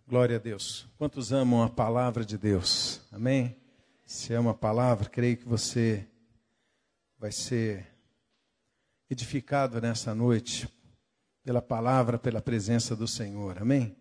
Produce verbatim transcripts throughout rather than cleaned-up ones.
Glória a Deus. Quantos amam a palavra de Deus? Amém? Se ama a palavra, creio que você vai ser edificado nessa noite pela palavra, pela presença do Senhor. Amém?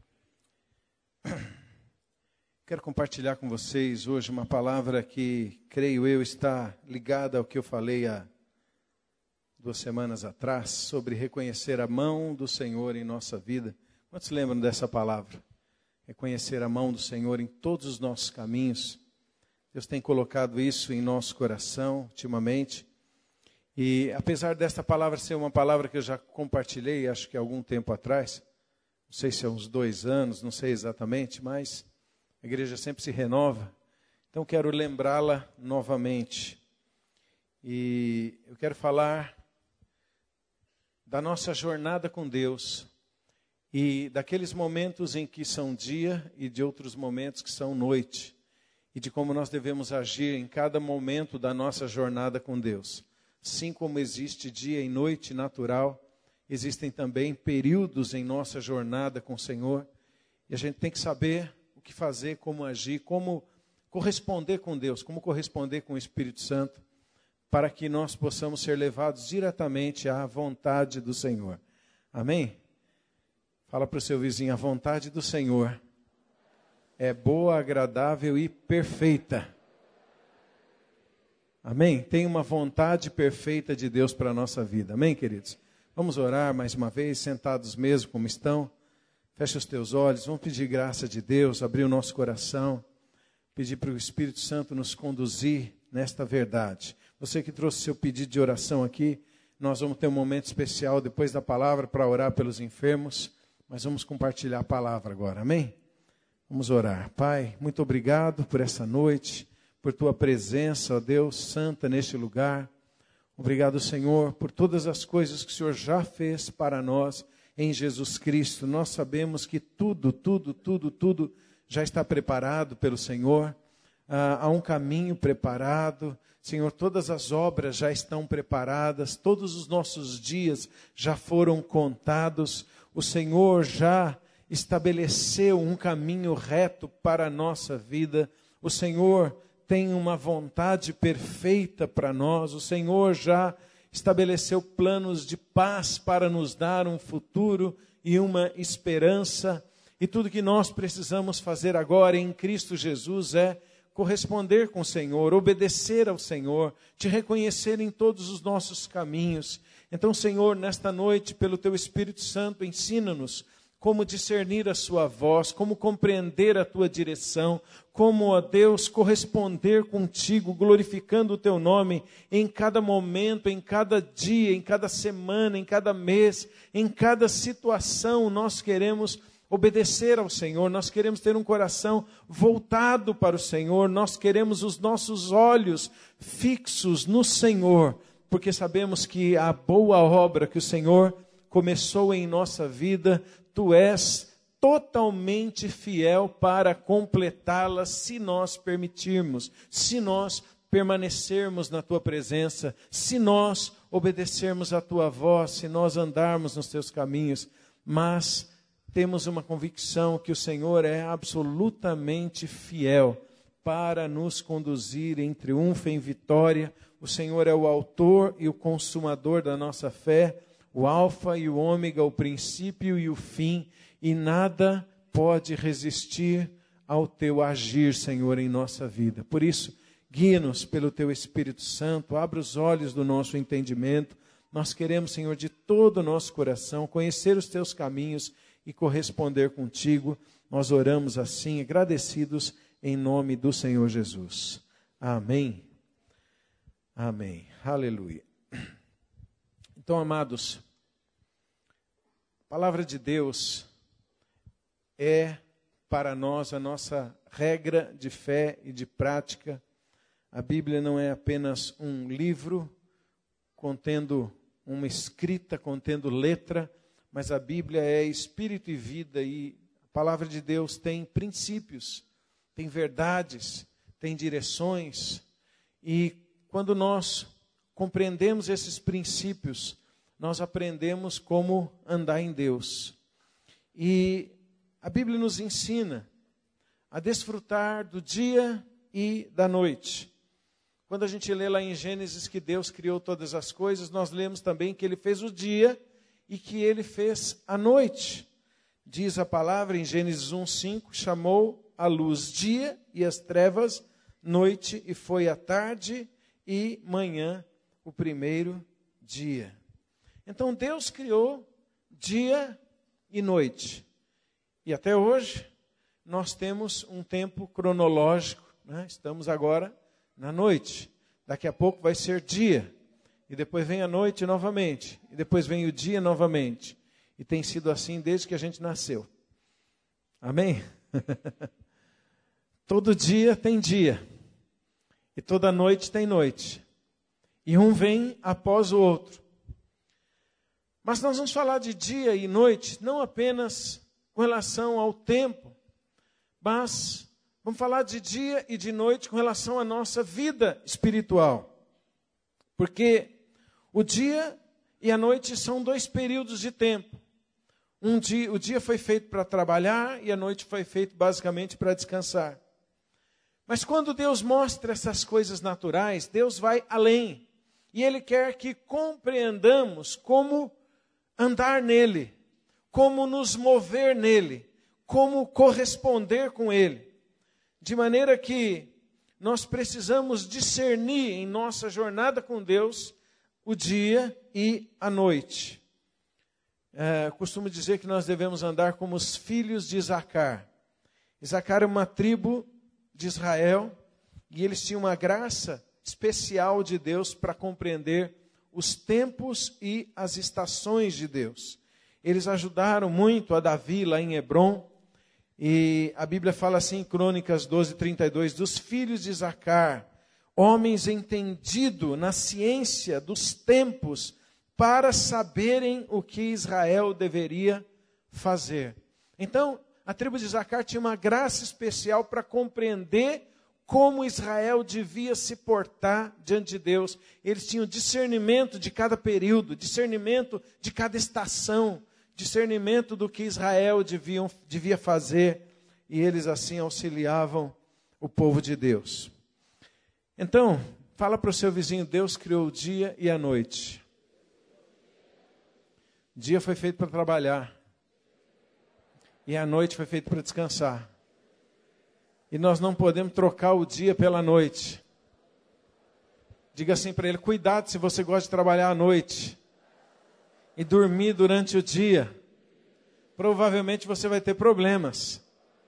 Quero compartilhar com vocês hoje uma palavra que, creio eu, está ligada ao que eu falei há duas semanas atrás, sobre reconhecer a mão do Senhor em nossa vida. Quantos lembram dessa palavra? Reconhecer a mão do Senhor em todos os nossos caminhos. Deus tem colocado isso em nosso coração ultimamente. E apesar desta palavra ser uma palavra que eu já compartilhei, acho que há algum tempo atrás, não sei se há uns dois anos, não sei exatamente, mas a igreja sempre se renova. Então quero lembrá-la novamente. E eu quero falar da nossa jornada com Deus. E daqueles momentos em que são dia e de outros momentos que são noite. E de como nós devemos agir em cada momento da nossa jornada com Deus. Assim como existe dia e noite natural, existem também períodos em nossa jornada com o Senhor. E a gente tem que saber o que fazer, como agir, como corresponder com Deus, como corresponder com o Espírito Santo, para que nós possamos ser levados diretamente à vontade do Senhor. Amém? Fala para o seu vizinho, a vontade do Senhor é boa, agradável e perfeita. Amém? Tem uma vontade perfeita de Deus para a nossa vida. Amém, queridos? Vamos orar mais uma vez, sentados mesmo como estão. Feche os teus olhos, vamos pedir graça de Deus, abrir o nosso coração, pedir para o Espírito Santo nos conduzir nesta verdade. Você que trouxe seu pedido de oração aqui, nós vamos ter um momento especial depois da palavra para orar pelos enfermos. Mas vamos compartilhar a palavra agora, amém? Vamos orar. Pai, muito obrigado por essa noite, por Tua presença, ó Deus, santa neste lugar. Obrigado, Senhor, por todas as coisas que o Senhor já fez para nós em Jesus Cristo. Nós sabemos que tudo, tudo, tudo, tudo já está preparado pelo Senhor. Ah, há um caminho preparado. Senhor, todas as obras já estão preparadas, todos os nossos dias já foram contados. O Senhor já estabeleceu um caminho reto para a nossa vida. O Senhor tem uma vontade perfeita para nós. O Senhor já estabeleceu planos de paz para nos dar um futuro e uma esperança. E tudo que nós precisamos fazer agora em Cristo Jesus é corresponder com o Senhor, obedecer ao Senhor, te reconhecer em todos os nossos caminhos. Então, Senhor, nesta noite, pelo Teu Espírito Santo, ensina-nos como discernir a Sua voz, como compreender a Tua direção, como, ó Deus, corresponder contigo, glorificando o Teu nome em cada momento, em cada dia, em cada semana, em cada mês, em cada situação. Nós queremos obedecer ao Senhor, nós queremos ter um coração voltado para o Senhor, nós queremos os nossos olhos fixos no Senhor, porque sabemos que a boa obra que o Senhor começou em nossa vida, Tu és totalmente fiel para completá-la, se nós permitirmos, se nós permanecermos na Tua presença, se nós obedecermos a Tua voz, se nós andarmos nos Teus caminhos. Mas temos uma convicção que o Senhor é absolutamente fiel para nos conduzir em triunfo, em vitória. O Senhor é o autor e o consumador da nossa fé, o alfa e o ômega, o princípio e o fim, e nada pode resistir ao Teu agir, Senhor, em nossa vida. Por isso, guia-nos pelo Teu Espírito Santo, abra os olhos do nosso entendimento. Nós queremos, Senhor, de todo o nosso coração, conhecer os Teus caminhos e corresponder contigo. Nós oramos assim, agradecidos em nome do Senhor Jesus. Amém. Amém. Aleluia. Então, amados, a palavra de Deus é para nós a nossa regra de fé e de prática. A Bíblia não é apenas um livro contendo uma escrita, contendo letra, mas a Bíblia é espírito e vida, e a palavra de Deus tem princípios, tem verdades, tem direções. E quando nós compreendemos esses princípios, nós aprendemos como andar em Deus. E a Bíblia nos ensina a desfrutar do dia e da noite. Quando a gente lê lá em Gênesis que Deus criou todas as coisas, nós lemos também que Ele fez o dia e que Ele fez a noite. Diz a palavra em Gênesis um, cinco, chamou a luz dia e as trevas noite, e foi a tarde e manhã o primeiro dia. Então Deus criou dia e noite. E até hoje nós temos um tempo cronológico, né? Estamos agora na noite. Daqui a pouco vai ser dia. E depois vem a noite novamente. E depois vem o dia novamente. E tem sido assim desde que a gente nasceu. Amém? Todo dia tem dia. E toda noite tem noite. E um vem após o outro. Mas nós vamos falar de dia e noite, não apenas com relação ao tempo, mas vamos falar de dia e de noite com relação à nossa vida espiritual. Porque o dia e a noite são dois períodos de tempo. Um dia, o dia foi feito para trabalhar e a noite foi feito basicamente para descansar. Mas quando Deus mostra essas coisas naturais, Deus vai além. E Ele quer que compreendamos como andar nele, como nos mover nele, como corresponder com Ele. De maneira que nós precisamos discernir em nossa jornada com Deus o dia e a noite. É, costumo dizer que nós devemos andar como os filhos de Isacar. Isacar é uma tribo de Israel e eles tinham uma graça especial de Deus para compreender os tempos e as estações de Deus. Eles ajudaram muito a Davi lá em Hebrom. E a Bíblia fala assim em Crônicas doze, trinta e dois, dos filhos de Isacar, homens entendidos na ciência dos tempos, para saberem o que Israel deveria fazer. Então, a tribo de Isacar tinha uma graça especial para compreender como Israel devia se portar diante de Deus. Eles tinham discernimento de cada período, discernimento de cada estação, discernimento do que Israel deviam, devia fazer, e eles assim auxiliavam o povo de Deus. Então, fala para o seu vizinho, Deus criou o dia e a noite. O dia foi feito para trabalhar, e a noite foi feita para descansar. E nós não podemos trocar o dia pela noite. Diga assim para ele, cuidado se você gosta de trabalhar à noite e dormir durante o dia, provavelmente você vai ter problemas.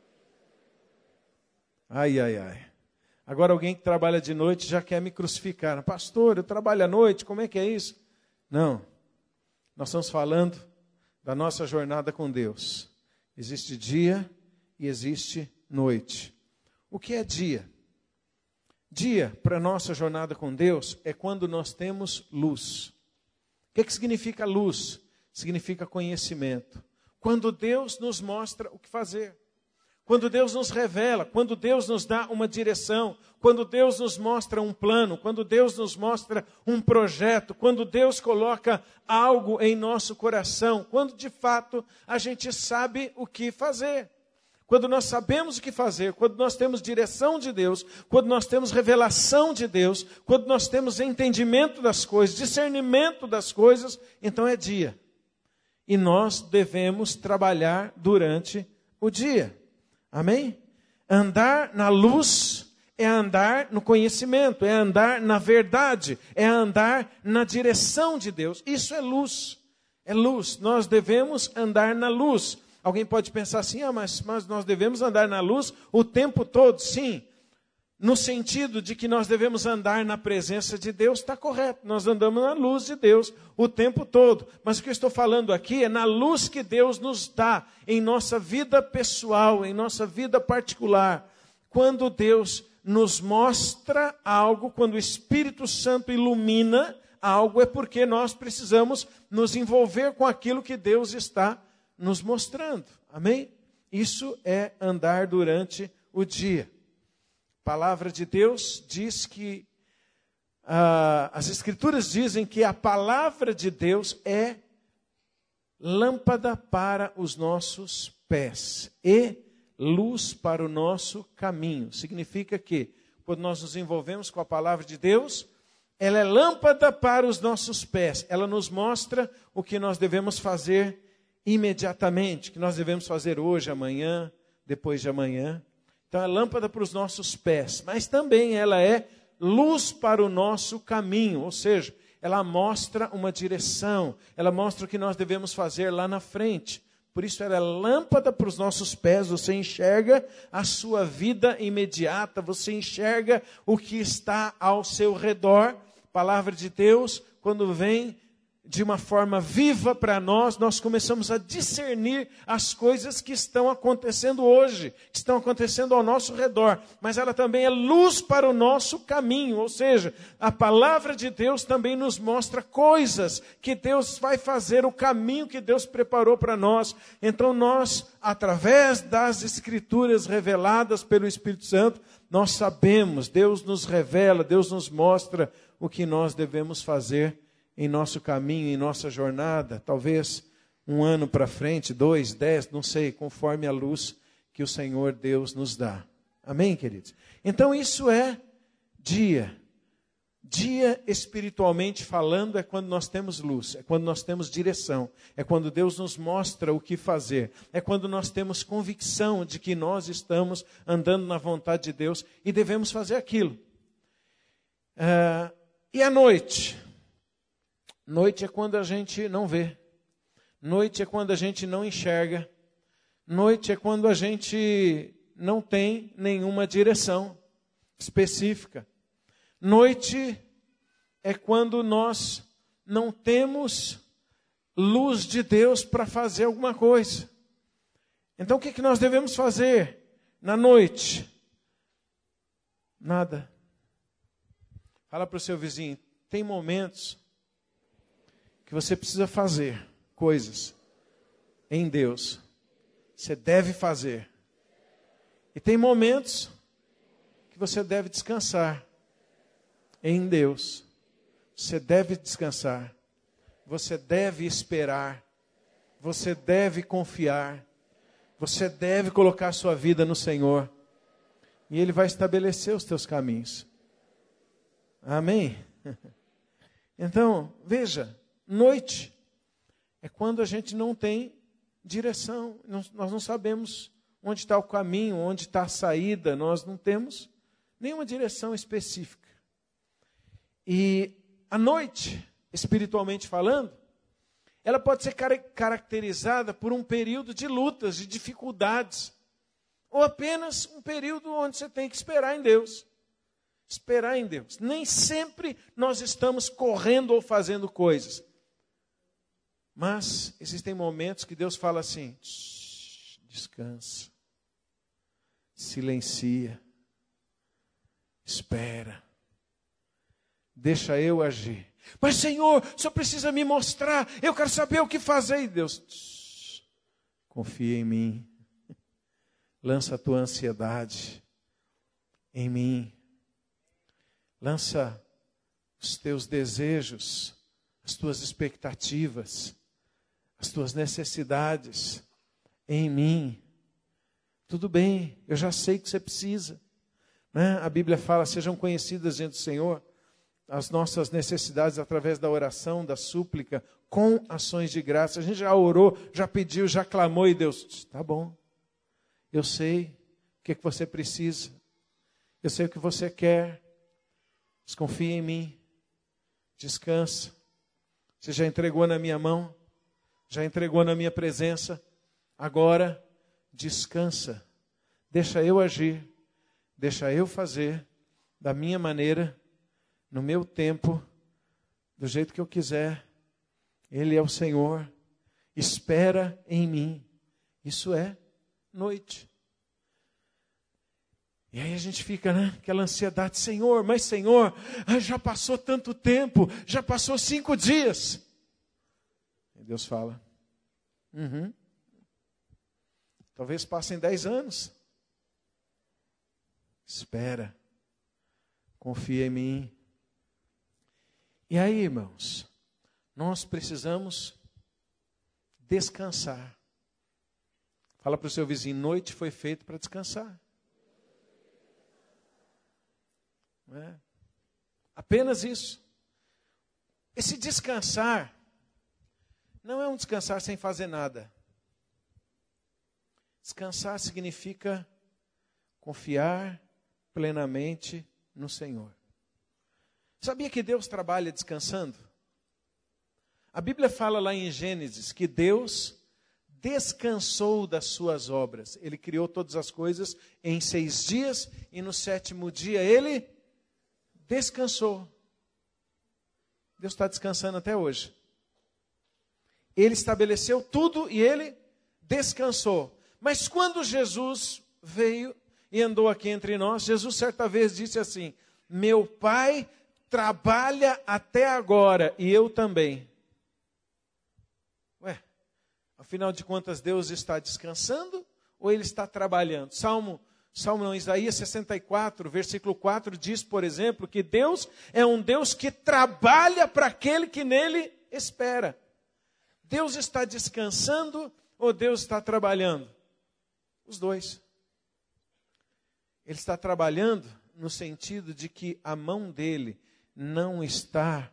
Ai, ai, ai. Agora alguém que trabalha de noite já quer me crucificar. Pastor, eu trabalho à noite, como é que é isso? Não. Nós estamos falando da nossa jornada com Deus. Existe dia e existe noite. O que é dia? Dia, para a nossa jornada com Deus, é quando nós temos luz. O que, que significa luz? Significa conhecimento. Quando Deus nos mostra o que fazer. Quando Deus nos revela, quando Deus nos dá uma direção, quando Deus nos mostra um plano, quando Deus nos mostra um projeto, quando Deus coloca algo em nosso coração, quando de fato a gente sabe o que fazer. Quando nós sabemos o que fazer, quando nós temos direção de Deus, quando nós temos revelação de Deus, quando nós temos entendimento das coisas, discernimento das coisas, então é dia. E nós devemos trabalhar durante o dia. Amém? Andar na luz é andar no conhecimento, é andar na verdade, é andar na direção de Deus. Isso é luz, é luz. Nós devemos andar na luz. Alguém pode pensar assim, ah, mas, mas nós devemos andar na luz o tempo todo. Sim, no sentido de que nós devemos andar na presença de Deus, está correto. Nós andamos na luz de Deus o tempo todo. Mas o que eu estou falando aqui é na luz que Deus nos dá em nossa vida pessoal, em nossa vida particular. Quando Deus nos mostra algo, quando o Espírito Santo ilumina algo, é porque nós precisamos nos envolver com aquilo que Deus está nos mostrando. Amém? Isso é andar durante o dia. A palavra de Deus diz que, ah, as Escrituras dizem que a palavra de Deus é lâmpada para os nossos pés e luz para o nosso caminho. Significa que, quando nós nos envolvemos com a palavra de Deus, ela é lâmpada para os nossos pés. Ela nos mostra o que nós devemos fazer imediatamente, o que nós devemos fazer hoje, amanhã, depois de amanhã. Então, é lâmpada para os nossos pés, mas também ela é luz para o nosso caminho, ou seja, ela mostra uma direção, ela mostra o que nós devemos fazer lá na frente. Por isso ela é lâmpada para os nossos pés, você enxerga a sua vida imediata, você enxerga o que está ao seu redor. A palavra de Deus, quando vem de uma forma viva para nós, nós começamos a discernir as coisas que estão acontecendo hoje, que estão acontecendo ao nosso redor. Mas ela também é luz para o nosso caminho, ou seja, a palavra de Deus também nos mostra coisas que Deus vai fazer, o caminho que Deus preparou para nós. Então nós, através das Escrituras reveladas pelo Espírito Santo, nós sabemos, Deus nos revela, Deus nos mostra o que nós devemos fazer em nosso caminho, em nossa jornada, talvez um ano para frente, dois, dez, não sei, conforme a luz que o Senhor Deus nos dá. Amém, queridos? Então isso é dia. Dia espiritualmente falando é quando nós temos luz, é quando nós temos direção, é quando Deus nos mostra o que fazer, é quando nós temos convicção de que nós estamos andando na vontade de Deus e devemos fazer aquilo. Ah, e à noite? Noite é quando a gente não vê. Noite é quando a gente não enxerga. Noite é quando a gente não tem nenhuma direção específica. Noite é quando nós não temos luz de Deus para fazer alguma coisa. Então o que, que nós devemos fazer na noite? Nada. Fala para o seu vizinho, tem momentos que você precisa fazer coisas em Deus. Você deve fazer. E tem momentos que você deve descansar em Deus. Você deve descansar. Você deve esperar. Você deve confiar. Você deve colocar a sua vida no Senhor. E Ele vai estabelecer os teus caminhos. Amém? Então, veja. Noite é quando a gente não tem direção, nós não sabemos onde está o caminho, onde está a saída, nós não temos nenhuma direção específica. E a noite, espiritualmente falando, ela pode ser caracterizada por um período de lutas, de dificuldades, ou apenas um período onde você tem que esperar em Deus. Esperar em Deus. Nem sempre nós estamos correndo ou fazendo coisas. Mas existem momentos que Deus fala assim, descansa, silencia, espera, deixa eu agir. Mas Senhor, o Senhor precisa me mostrar, eu quero saber o que fazer. E Deus, confia em mim, lança a tua ansiedade em mim, lança os teus desejos, as tuas expectativas, as tuas necessidades em mim. Tudo bem, eu já sei que você precisa. Né? A Bíblia fala, sejam conhecidas diante do Senhor as nossas necessidades através da oração, da súplica, com ações de graça. A gente já orou, já pediu, já clamou e Deus, tá bom. Eu sei o que, é que você precisa. Eu sei o que você quer. Desconfia em mim. Descansa. Você já entregou na minha mão. Já entregou na minha presença. Agora, descansa. Deixa eu agir. Deixa eu fazer da minha maneira, no meu tempo, do jeito que eu quiser. Ele é o Senhor. Espera em mim. Isso é noite. E aí a gente fica, né? Aquela ansiedade. Senhor, mas Senhor, já passou tanto tempo. Já passou cinco dias. E Deus fala, uhum. Talvez passem dez anos. Espera. Confia em mim. E aí, irmãos, nós precisamos descansar. Fala para o seu vizinho, noite foi feita para descansar. Não é? Apenas isso. Esse descansar não é um descansar sem fazer nada. Descansar significa confiar plenamente no Senhor. Sabia que Deus trabalha descansando? A Bíblia fala lá em Gênesis que Deus descansou das suas obras. Ele criou todas as coisas em seis dias e no sétimo dia ele descansou. Deus está descansando até hoje. Ele estabeleceu tudo e ele descansou. Mas quando Jesus veio e andou aqui entre nós, Jesus certa vez disse assim, meu Pai trabalha até agora e eu também. Ué, afinal de contas Deus está descansando ou Ele está trabalhando? Salmo, Salmo não, Isaías sessenta e quatro, versículo quatro diz, por exemplo, que Deus é um Deus que trabalha para aquele que nele espera. Deus está descansando ou Deus está trabalhando? Os dois. Ele está trabalhando no sentido de que a mão dele não está,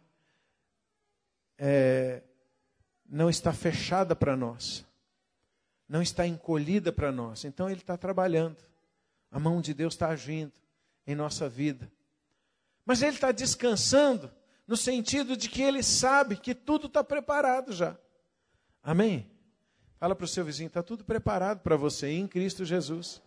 é, não está fechada para nós. Não está encolhida para nós. Então ele está trabalhando. A mão de Deus está agindo em nossa vida. Mas ele está descansando no sentido de que ele sabe que tudo está preparado já. Amém? Fala para o seu vizinho, está tudo preparado para você em Cristo Jesus.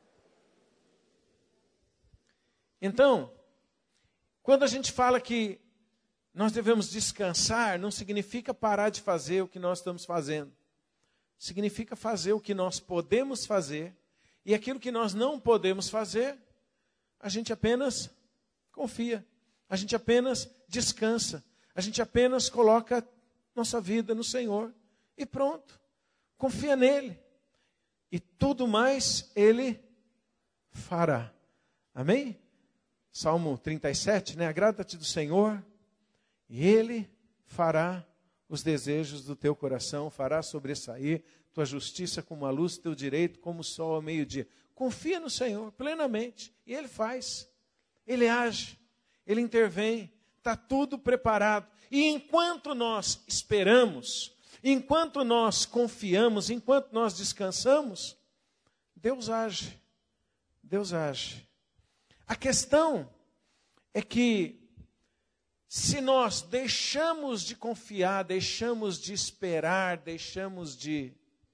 Então, quando a gente fala que nós devemos descansar, não significa parar de fazer o que nós estamos fazendo. Significa fazer o que nós podemos fazer, e aquilo que nós não podemos fazer, a gente apenas confia, a gente apenas descansa, a gente apenas coloca nossa vida no Senhor, e pronto, confia nele, e tudo mais Ele fará. Amém? Salmo trinta e sete, né? Agrada-te do Senhor, e Ele fará os desejos do teu coração, fará sobressair tua justiça como a luz, teu direito como o sol ao meio-dia. Confia no Senhor plenamente, e Ele faz, Ele age, Ele intervém, está tudo preparado. E enquanto nós esperamos, enquanto nós confiamos, enquanto nós descansamos, Deus age, Deus age. A questão é que, se nós deixamos de confiar, deixamos de esperar, deixamos de,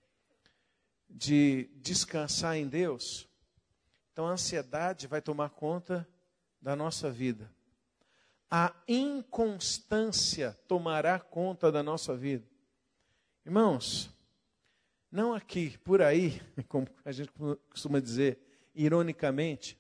de descansar em Deus, então a ansiedade vai tomar conta da nossa vida. A inconstância tomará conta da nossa vida. Irmãos, não aqui, por aí, como a gente costuma dizer, ironicamente,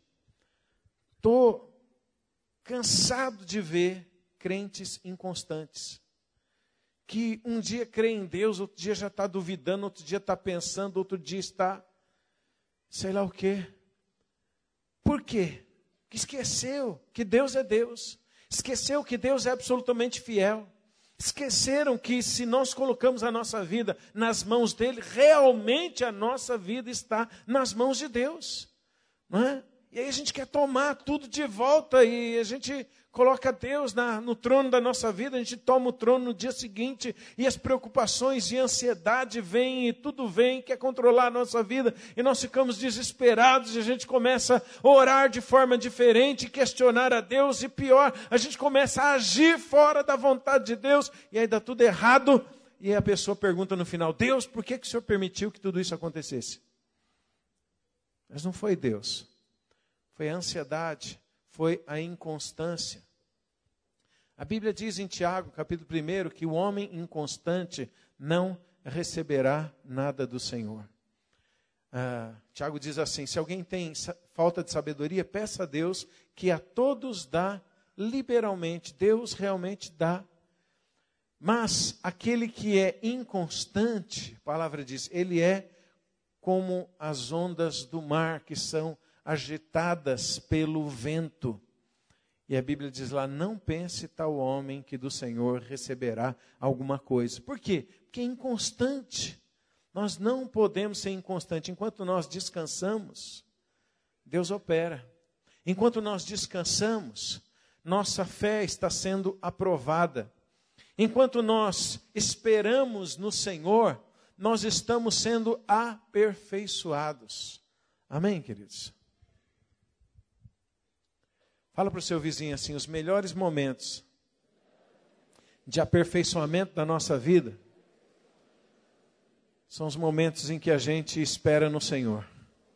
estou cansado de ver crentes inconstantes, que um dia crê em Deus, outro dia já está duvidando, outro dia está pensando, outro dia está, sei lá o quê. Por quê? Que esqueceu que Deus é Deus, esqueceu que Deus é absolutamente fiel, esqueceram que se nós colocamos a nossa vida nas mãos dele, realmente a nossa vida está nas mãos de Deus, não é? E aí a gente quer tomar tudo de volta e a gente coloca Deus na, no trono da nossa vida, a gente toma o trono no dia seguinte e as preocupações e a ansiedade vêm e tudo vem, quer controlar a nossa vida e nós ficamos desesperados e a gente começa a orar de forma diferente, questionar a Deus e pior, a gente começa a agir fora da vontade de Deus e aí dá tudo errado e a pessoa pergunta no final, Deus, por que, que o Senhor permitiu que tudo isso acontecesse? Mas não foi Deus. Foi a ansiedade, foi a inconstância. A Bíblia diz em Tiago, capítulo primeiro, que o homem inconstante não receberá nada do Senhor. Ah, Tiago diz assim, se alguém tem falta de sabedoria, peça a Deus, que a todos dá liberalmente. Deus realmente dá. Mas aquele que é inconstante, a palavra diz, ele é como as ondas do mar, que são agitadas pelo vento. E a Bíblia diz lá, não pense tal homem que do Senhor receberá alguma coisa. Por quê? Porque é inconstante. Nós não podemos ser inconstantes. Enquanto nós descansamos, Deus opera. Enquanto nós descansamos, nossa fé está sendo aprovada. Enquanto nós esperamos no Senhor, nós estamos sendo aperfeiçoados. Amém, queridos? Fala para o seu vizinho assim, os melhores momentos de aperfeiçoamento da nossa vida são os momentos em que a gente espera no Senhor.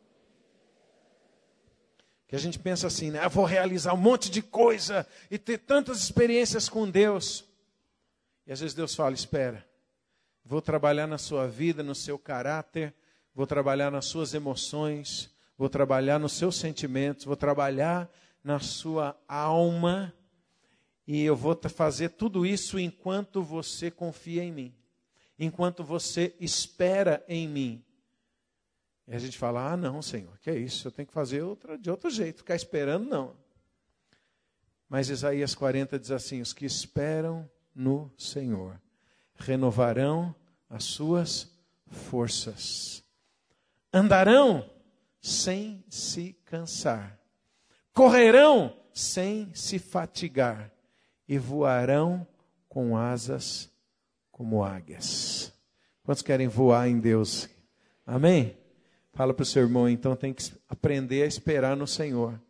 Que a gente pensa assim, né? Eu vou realizar um monte de coisa e ter tantas experiências com Deus. E às vezes Deus fala, espera, vou trabalhar na sua vida, no seu caráter, vou trabalhar nas suas emoções, vou trabalhar nos seus sentimentos, vou trabalhar na sua alma, e eu vou fazer tudo isso enquanto você confia em mim, enquanto você espera em mim. E a gente fala, ah não, Senhor, que é isso, eu tenho que fazer outra, de outro jeito, ficar esperando não. Mas Isaías quarenta diz assim, os que esperam no Senhor renovarão as suas forças, andarão sem se cansar, correrão sem se fatigar e voarão com asas como águias. Quantos querem voar em Deus? Amém? Fala para o seu irmão, então tem que aprender a esperar no Senhor.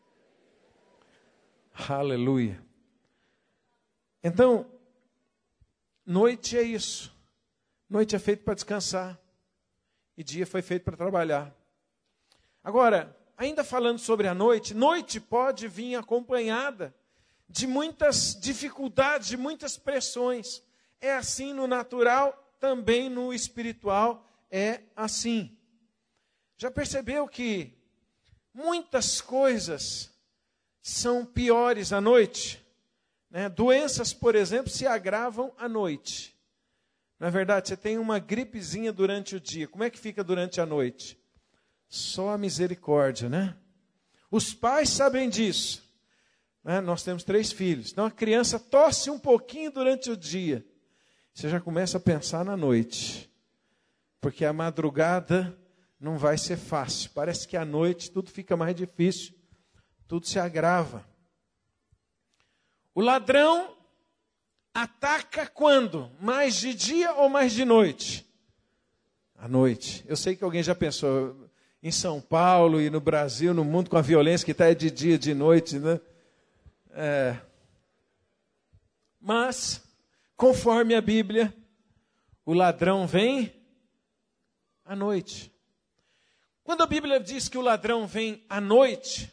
Aleluia. Então, noite é isso. Noite é feito para descansar. E dia foi feito para trabalhar. Agora, ainda falando sobre a noite, noite pode vir acompanhada de muitas dificuldades, de muitas pressões. É assim no natural, também no espiritual é assim. Já percebeu que muitas coisas são piores à noite? Né? Doenças, por exemplo, se agravam à noite. Na verdade, você tem uma gripezinha durante o dia. Como é que fica durante a noite? Só a misericórdia, né? Os pais sabem disso. Né? Nós temos três filhos. Então a criança tosse um pouquinho durante o dia. Você já começa a pensar na noite. Porque a madrugada não vai ser fácil. Parece que à noite tudo fica mais difícil. Tudo se agrava. O ladrão ataca quando? Mais de dia ou mais de noite? À noite. Eu sei que alguém já pensou, em São Paulo e no Brasil, no mundo com a violência que está é de dia, de noite, né? É. Mas, conforme a Bíblia, o ladrão vem à noite. Quando a Bíblia diz que o ladrão vem à noite,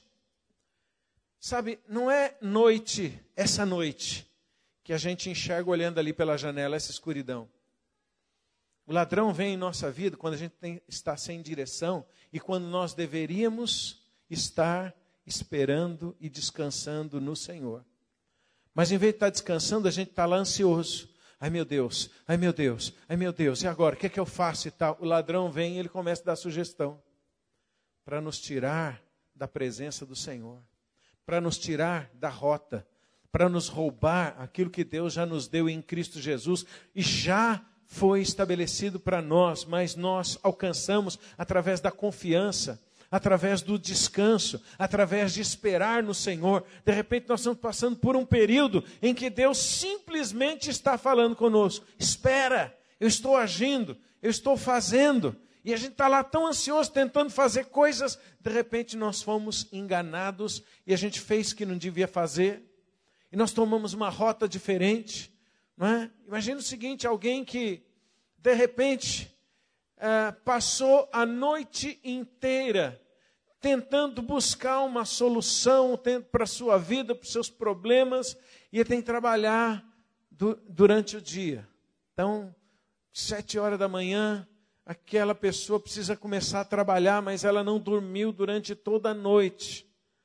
sabe, não é noite, essa noite, que a gente enxerga olhando ali pela janela, essa escuridão. O ladrão vem em nossa vida quando a gente tem, está sem direção e quando nós deveríamos estar esperando e descansando no Senhor. Mas em vez de estar descansando, a gente está lá ansioso. Ai meu Deus, ai meu Deus, ai meu Deus, e agora, o que é que eu faço e tal? O ladrão vem e ele começa a dar sugestão para nos tirar da presença do Senhor, para nos tirar da rota, para nos roubar aquilo que Deus já nos deu em Cristo Jesus e já foi estabelecido para nós, mas nós alcançamos através da confiança, através do descanso, através de esperar no Senhor. De repente nós estamos passando por um período em que Deus simplesmente está falando conosco. Espera, eu estou agindo, eu estou fazendo. E a gente está lá tão ansioso, tentando fazer coisas, de repente nós fomos enganados e a gente fez o que não devia fazer. E nós tomamos uma rota diferente. Não é? Imagina o seguinte, alguém que de repente uh, passou a noite inteira tentando buscar uma solução para a sua vida, para os seus problemas, e ele tem que trabalhar du- durante o dia. Então, sete horas da manhã, aquela pessoa precisa começar a trabalhar, mas ela não dormiu durante toda a noite.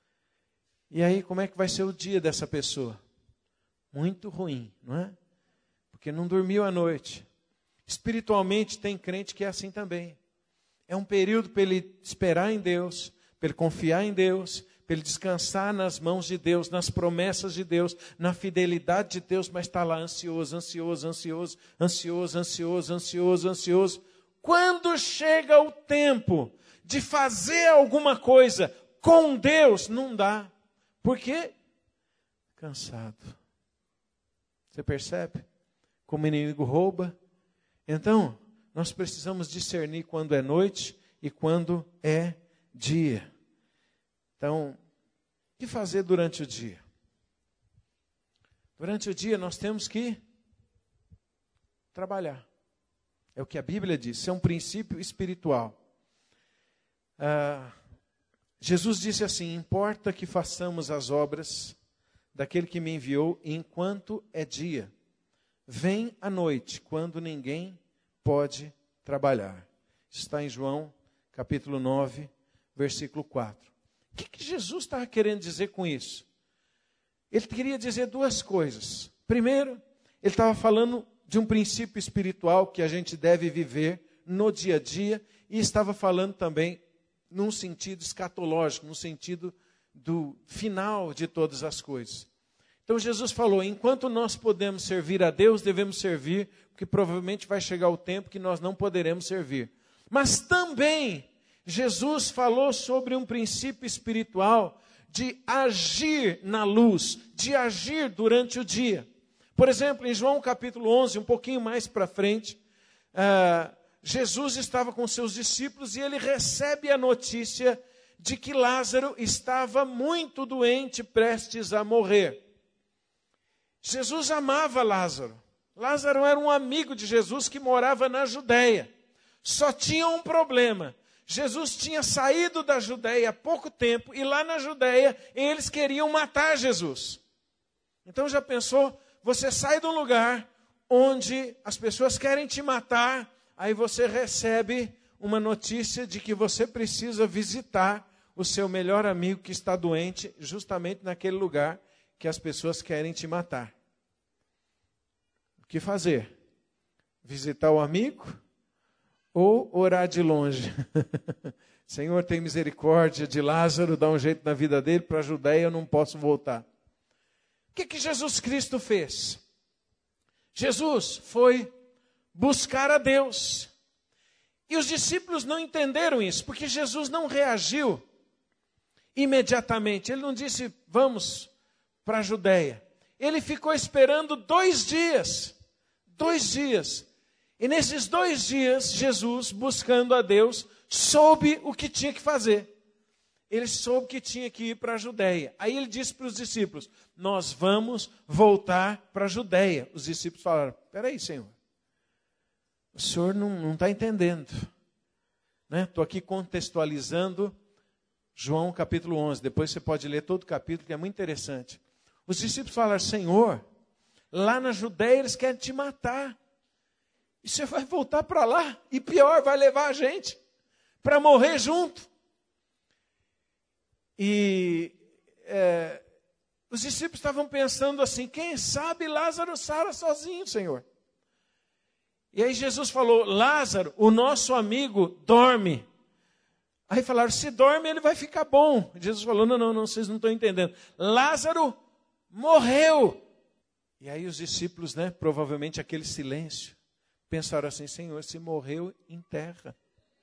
E aí, como é que vai ser o dia dessa pessoa? Muito ruim, não é? Porque não dormiu à noite. Espiritualmente, tem crente que é assim também. É um período para ele esperar em Deus, para ele confiar em Deus, para ele descansar nas mãos de Deus, nas promessas de Deus, na fidelidade de Deus, mas está lá ansioso, ansioso, ansioso, ansioso, ansioso, ansioso, ansioso. quando chega o tempo de fazer alguma coisa com Deus, não dá. Por quê? Cansado. Você percebe? Como o inimigo rouba. Então, nós precisamos discernir quando é noite e quando é dia. Então, o que fazer durante o dia? Durante o dia nós temos que trabalhar. É o que a Bíblia diz, isso é um princípio espiritual. Ah, Jesus disse assim: importa que façamos as obras daquele que me enviou enquanto é dia. Vem a noite, quando ninguém pode trabalhar. Está em João, capítulo nove, versículo quatro. O que, que Jesus estava querendo dizer com isso? Ele queria dizer duas coisas. Primeiro, ele estava falando de um princípio espiritual que a gente deve viver no dia a dia, e estava falando também num sentido escatológico, no sentido do final de todas as coisas. Então Jesus falou, enquanto nós podemos servir a Deus, devemos servir, porque provavelmente vai chegar o tempo que nós não poderemos servir. Mas também Jesus falou sobre um princípio espiritual de agir na luz, de agir durante o dia. Por exemplo, em João capítulo onze, um pouquinho mais para frente, uh, Jesus estava com seus discípulos e ele recebe a notícia de que Lázaro estava muito doente, prestes a morrer. Jesus amava Lázaro. Lázaro era um amigo de Jesus que morava na Judéia. Só tinha um problema. Jesus tinha saído da Judéia há pouco tempo e lá na Judéia eles queriam matar Jesus. Então já pensou? Você sai de um lugar onde as pessoas querem te matar, aí você recebe uma notícia de que você precisa visitar o seu melhor amigo que está doente, justamente naquele lugar que as pessoas querem te matar. O que fazer? Visitar o amigo ou orar de longe? Senhor, tem misericórdia de Lázaro, dá um jeito na vida dele, para a Judéia eu não posso voltar. O que, que Jesus Cristo fez? Jesus foi buscar a Deus. E os discípulos não entenderam isso, porque Jesus não reagiu imediatamente. Ele não disse, vamos para a Judéia. Ele ficou esperando dois dias. Dois dias. E nesses dois dias, Jesus, buscando a Deus, soube o que tinha que fazer. Ele soube que tinha que ir para a Judéia. Aí ele disse para os discípulos, nós vamos voltar para a Judéia. Os discípulos falaram, espera aí, Senhor. O Senhor não está entendendo. Estou, né? Aqui contextualizando João capítulo onze. Depois você pode ler todo o capítulo, que é muito interessante. Os discípulos falaram, Senhor, lá na Judéia eles querem te matar. E você vai voltar para lá. E pior, vai levar a gente para morrer junto. E é, os discípulos estavam pensando assim, quem sabe Lázaro sara sozinho, Senhor. E aí Jesus falou, Lázaro, o nosso amigo, dorme. Aí falaram, se dorme ele vai ficar bom. Jesus falou, não, não, não, vocês não estão entendendo. Lázaro morreu. E aí os discípulos, né, provavelmente aquele silêncio, pensaram assim, Senhor, se morreu, enterra.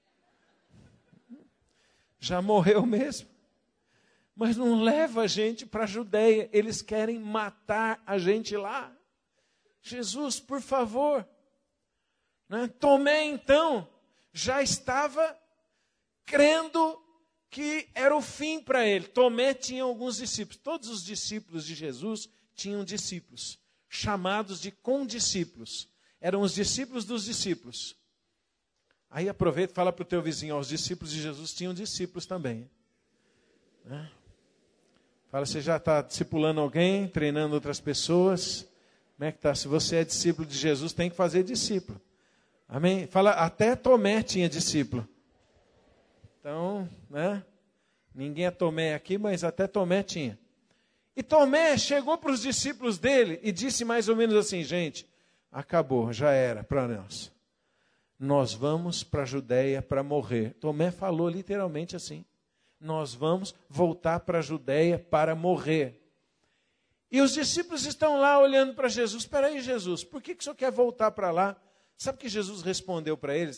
Já morreu mesmo. Mas não leva a gente para a Judéia. Eles querem matar a gente lá. Jesus, por favor. Né? Tomé, então, já estava crendo que era o fim para ele. Tomé tinha alguns discípulos. Todos os discípulos de Jesus tinham discípulos, chamados de condiscípulos. Eram os discípulos dos discípulos. Aí aproveita e fala para o teu vizinho, ó, os discípulos de Jesus tinham discípulos também. Né? Fala, você já está discipulando alguém, treinando outras pessoas? Como é que está? Se você é discípulo de Jesus, tem que fazer discípulo. Amém? Fala, até Tomé tinha discípulo. Então, né? Ninguém é Tomé aqui, mas até Tomé tinha. E Tomé chegou para os discípulos dele e disse mais ou menos assim, gente, acabou, já era para nós. Nós vamos para a Judéia para morrer. Tomé falou literalmente assim. Nós vamos voltar para a Judéia para morrer. E os discípulos estão lá olhando para Jesus. Espera aí, Jesus, por que, que o senhor quer voltar para lá? Sabe o que Jesus respondeu para eles?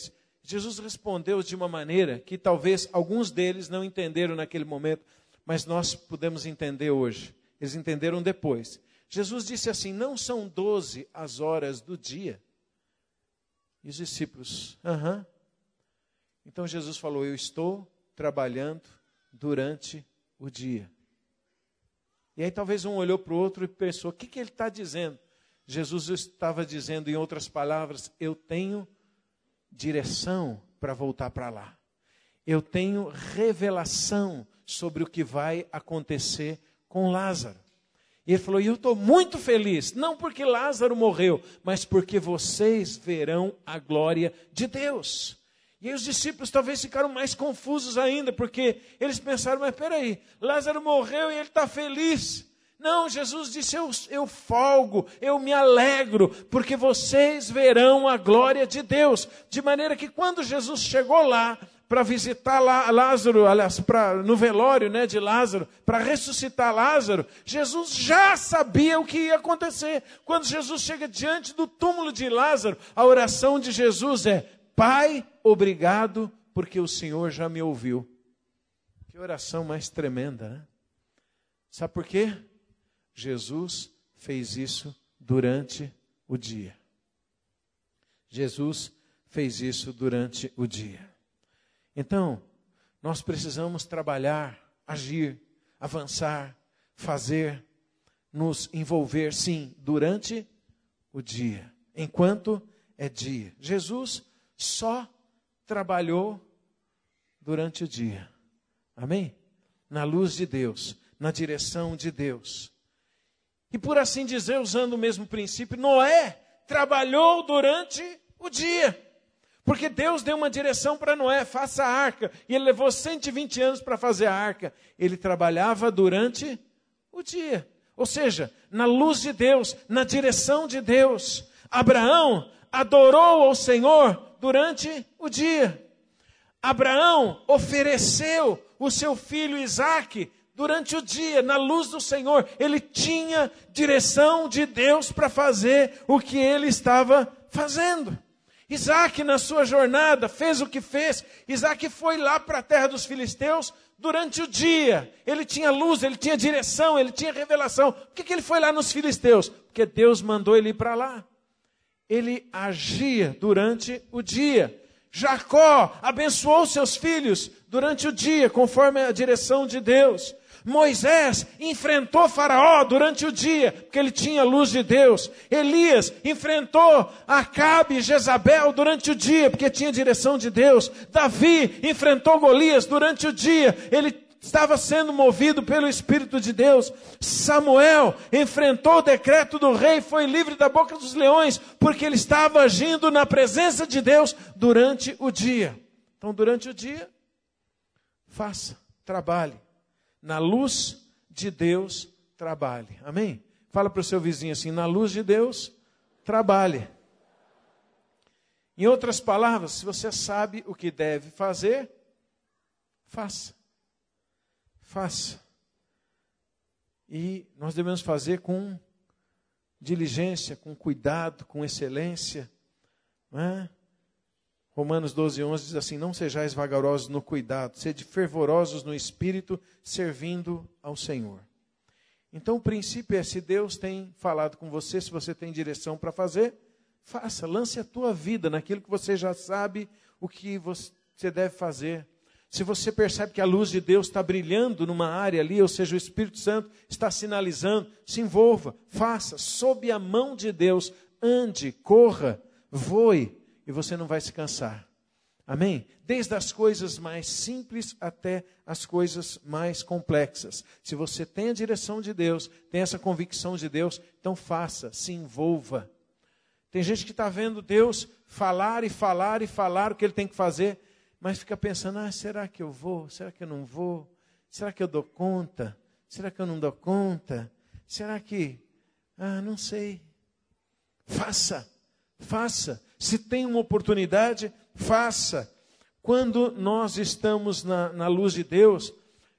Jesus respondeu de uma maneira que talvez alguns deles não entenderam naquele momento, mas nós podemos entender hoje. Eles entenderam depois. Jesus disse assim: não são doze as horas do dia? E os discípulos, aham. Então Jesus falou: eu estou trabalhando durante o dia. E aí talvez um olhou para o outro e pensou: o que, que ele está dizendo? Jesus estava dizendo, em outras palavras, eu tenho direção para voltar para lá. Eu tenho revelação sobre o que vai acontecer com Lázaro. E ele falou: e eu estou muito feliz, não porque Lázaro morreu, mas porque vocês verão a glória de Deus. E aí os discípulos talvez ficaram mais confusos ainda, porque eles pensaram: mas peraí, Lázaro morreu e ele está feliz. Não, Jesus disse: eu, eu folgo, eu me alegro, porque vocês verão a glória de Deus. De maneira que quando Jesus chegou lá para visitar lá, Lázaro, aliás, pra, no velório, né, de Lázaro, para ressuscitar Lázaro, Jesus já sabia o que ia acontecer. Quando Jesus chega diante do túmulo de Lázaro, a oração de Jesus é: Pai, obrigado, porque o Senhor já me ouviu. Que oração mais tremenda, né? Sabe por quê? Jesus fez isso durante o dia. Jesus fez isso durante o dia. Então, nós precisamos trabalhar, agir, avançar, fazer, nos envolver, sim, durante o dia, enquanto é dia. Jesus só trabalhou durante o dia. Amém? Na luz de Deus, na direção de Deus. E por assim dizer, usando o mesmo princípio, Noé trabalhou durante o dia. Porque Deus deu uma direção para Noé: faça a arca. E ele levou cento e vinte anos para fazer a arca. Ele trabalhava durante o dia. Ou seja, na luz de Deus, na direção de Deus. Abraão adorou ao Senhor durante o dia. Abraão ofereceu o seu filho Isaque durante o dia, na luz do Senhor. Ele tinha direção de Deus para fazer o que ele estava fazendo. Isaque, na sua jornada, fez o que fez. Isaque foi lá para a terra dos filisteus durante o dia. Ele tinha luz, ele tinha direção, ele tinha revelação. Por que, que ele foi lá nos filisteus? Porque Deus mandou ele ir para lá. Ele agia durante o dia. Jacó abençoou seus filhos durante o dia, conforme a direção de Deus. Moisés enfrentou Faraó durante o dia, porque ele tinha a luz de Deus. Elias enfrentou Acabe e Jezabel durante o dia, porque tinha a direção de Deus. Davi enfrentou Golias durante o dia, ele estava sendo movido pelo Espírito de Deus. Samuel enfrentou o decreto do rei, foi livre da boca dos leões, porque ele estava agindo na presença de Deus durante o dia. Então, durante o dia, faça, trabalhe. Na luz de Deus, trabalhe. Amém? Fala para o seu vizinho assim: na luz de Deus, trabalhe. Em outras palavras, se você sabe o que deve fazer, faça. Faça. E nós devemos fazer com diligência, com cuidado, com excelência. Não é? Romanos doze, onze diz assim: não sejais vagarosos no cuidado, sede fervorosos no espírito, servindo ao Senhor. Então o princípio é: se Deus tem falado com você, se você tem direção para fazer, faça, lance a tua vida naquilo que você já sabe o que você deve fazer. Se você percebe que a luz de Deus está brilhando numa área ali, ou seja, o Espírito Santo está sinalizando, se envolva, faça, sob a mão de Deus, ande, corra, voe, e você não vai se cansar. Amém? Desde as coisas mais simples até as coisas mais complexas. Se você tem a direção de Deus, tem essa convicção de Deus, então faça, se envolva. Tem gente que está vendo Deus falar e falar e falar o que ele tem que fazer, mas fica pensando: ah, será que eu vou? Será que eu não vou? Será que eu dou conta? Será que eu não dou conta? Será que... Ah, não sei. Faça, faça. Se tem uma oportunidade, faça. Quando nós estamos na, na luz de Deus,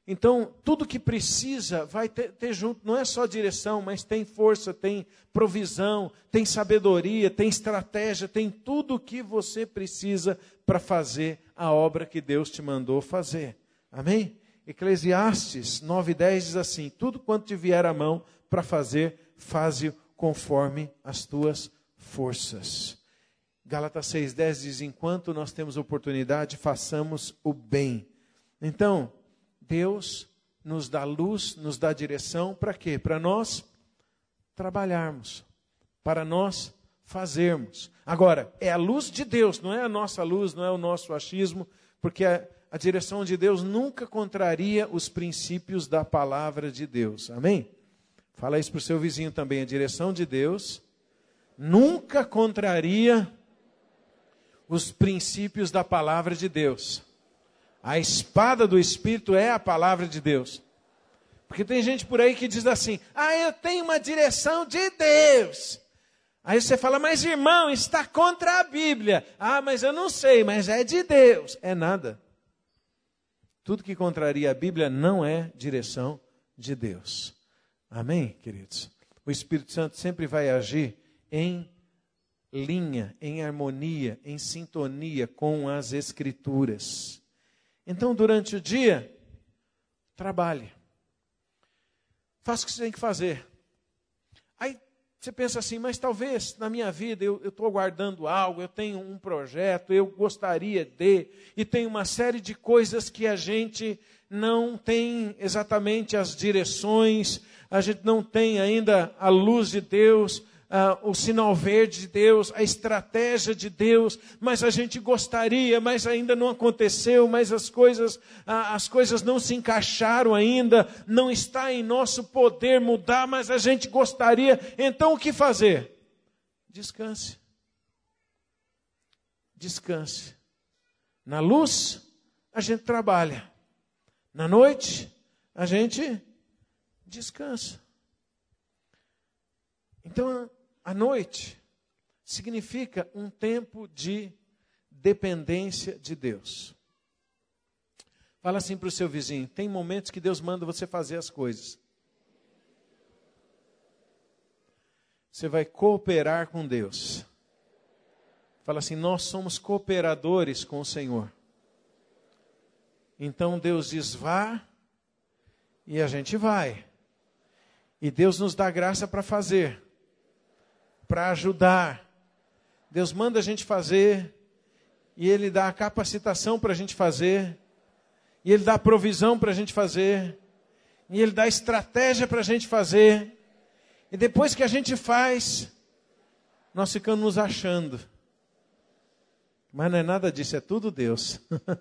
Então, tudo que precisa vai ter, ter junto, não é só direção, mas tem força, tem provisão, tem sabedoria, tem estratégia, tem tudo o que você precisa para fazer a obra que Deus te mandou fazer. Amém? Eclesiastes nove, dez diz assim: tudo quanto te vier à mão para fazer, faze-o conforme as tuas forças. Gálatas seis, dez diz: enquanto nós temos oportunidade, façamos o bem. Então, Deus nos dá luz, nos dá direção, para quê? Para nós trabalharmos, para nós fazermos. Agora, é a luz de Deus, não é a nossa luz, não é o nosso achismo, porque a, a direção de Deus nunca contraria os princípios da palavra de Deus. Amém? Fala isso para o seu vizinho também. A direção de Deus nunca contraria os princípios da palavra de Deus. A espada do Espírito é a palavra de Deus. Porque tem gente por aí que diz assim: ah, eu tenho uma direção de Deus. Aí você fala: mas irmão, está contra a Bíblia. Ah, mas eu não sei, mas é de Deus. É nada. Tudo que contraria a Bíblia não é direção de Deus. Amém, queridos? O Espírito Santo sempre vai agir em linha, em harmonia, em sintonia com as Escrituras. Então, durante o dia, trabalhe. Faça o que você tem que fazer. Aí você pensa assim: mas talvez na minha vida eu estou aguardando algo, eu tenho um projeto, eu gostaria de... E tem uma série de coisas que a gente não tem exatamente as direções, a gente não tem ainda a luz de Deus, Uh, o sinal verde de Deus, a estratégia de Deus, mas a gente gostaria, mas ainda não aconteceu, mas as coisas, uh, as coisas não se encaixaram ainda, não está em nosso poder mudar, mas a gente gostaria. Então o que fazer? Descanse. Descanse. Na luz, a gente trabalha. Na noite, a gente descansa. Então, a noite significa um tempo de dependência de Deus. Fala assim para o seu vizinho: tem momentos que Deus manda você fazer as coisas. Você vai cooperar com Deus. Fala assim: nós somos cooperadores com o Senhor. Então Deus diz: vá, e a gente vai. E Deus nos dá graça para fazer, para ajudar. Deus manda a gente fazer, e Ele dá a capacitação para a gente fazer, e Ele dá a provisão para a gente fazer, e Ele dá a estratégia para a gente fazer, e depois que a gente faz, nós ficamos nos achando. Mas não é nada disso, é tudo Deus.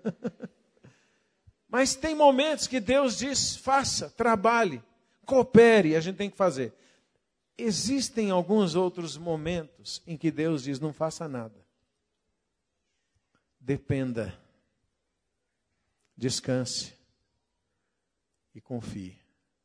Mas tem momentos que Deus diz: faça, trabalhe, coopere, e a gente tem que fazer. Existem alguns outros momentos em que Deus diz: não faça nada. Dependa, descanse e confie.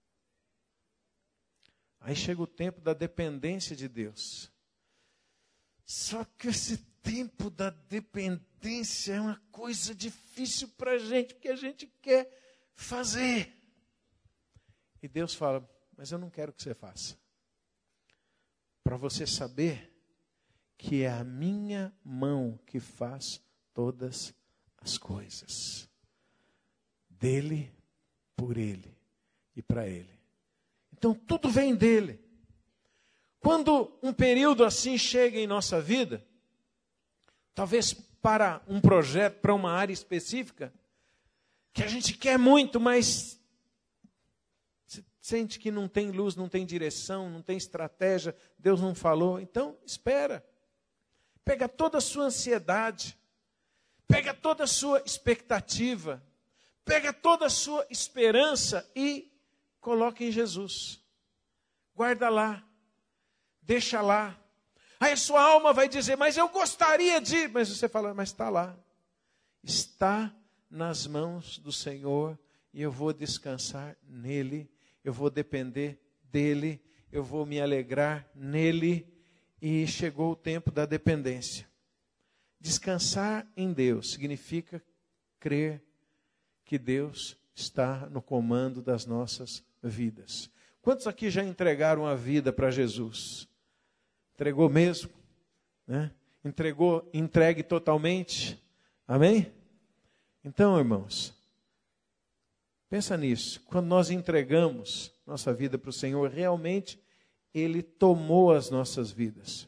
Aí chega o tempo da dependência de Deus. Só que esse tempo da dependência é uma coisa difícil para a gente, porque a gente quer fazer. E Deus fala: mas eu não quero que você faça. Para você saber que é a minha mão que faz todas as coisas. Dele, por Ele e para Ele. Então tudo vem dele. Quando um período assim chega em nossa vida, talvez para um projeto, para uma área específica, que a gente quer muito, mas sente que não tem luz, não tem direção, não tem estratégia, Deus não falou. Então, espera. Pega toda a sua ansiedade, pega toda a sua expectativa, pega toda a sua esperança e coloca em Jesus. Guarda lá, deixa lá. Aí a sua alma vai dizer: mas eu gostaria de... Mas você fala: mas está lá. Está nas mãos do Senhor e eu vou descansar nele. Eu vou depender dele, eu vou me alegrar nele. E chegou o tempo da dependência. Descansar em Deus significa crer que Deus está no comando das nossas vidas. Quantos aqui já entregaram a vida para Jesus? Entregou mesmo? Né? Entregou, entregue totalmente? Amém? Então, irmãos, pensa nisso. Quando nós entregamos nossa vida para o Senhor, realmente Ele tomou as nossas vidas.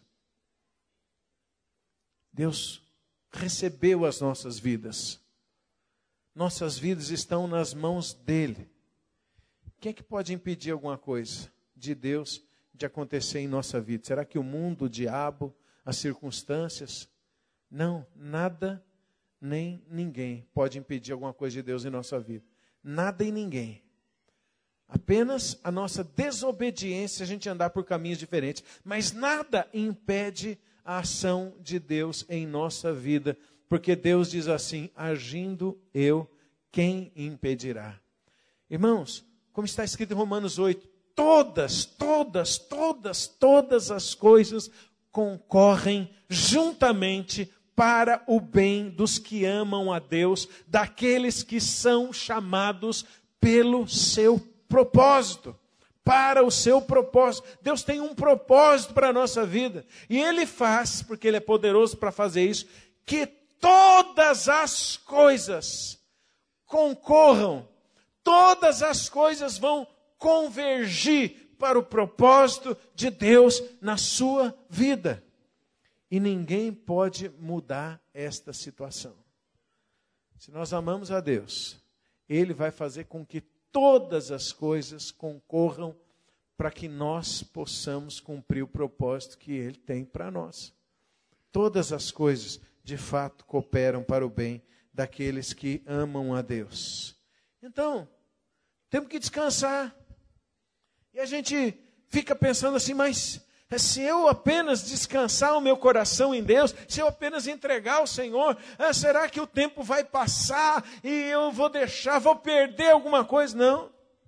Deus recebeu as nossas vidas. Nossas vidas estão nas mãos dEle. Quem é que pode impedir alguma coisa de Deus de acontecer em nossa vida? Será que o mundo, o diabo, as circunstâncias? Não, nada nem ninguém pode impedir alguma coisa de Deus em nossa vida. Nada e ninguém. Apenas a nossa desobediência, a gente andar por caminhos diferentes. Mas nada impede a ação de Deus em nossa vida. Porque Deus diz assim, agindo eu, quem impedirá? Irmãos, como está escrito em Romanos oito, todas, todas, todas, todas as coisas concorrem juntamente para o bem dos que amam a Deus, daqueles que são chamados pelo seu propósito. Para o seu propósito. Deus tem um propósito para a nossa vida. E Ele faz, porque Ele é poderoso para fazer isso, que todas as coisas concorram, todas as coisas vão convergir para o propósito de Deus na sua vida. E ninguém pode mudar esta situação. Se nós amamos a Deus, Ele vai fazer com que todas as coisas concorram para que nós possamos cumprir o propósito que Ele tem para nós. Todas as coisas, de fato, cooperam para o bem daqueles que amam a Deus. Então, temos que descansar. E a gente fica pensando assim, mas se eu apenas descansar o meu coração em Deus, se eu apenas entregar ao Senhor, ah, será que o tempo vai passar e eu vou deixar, vou perder alguma coisa? Não,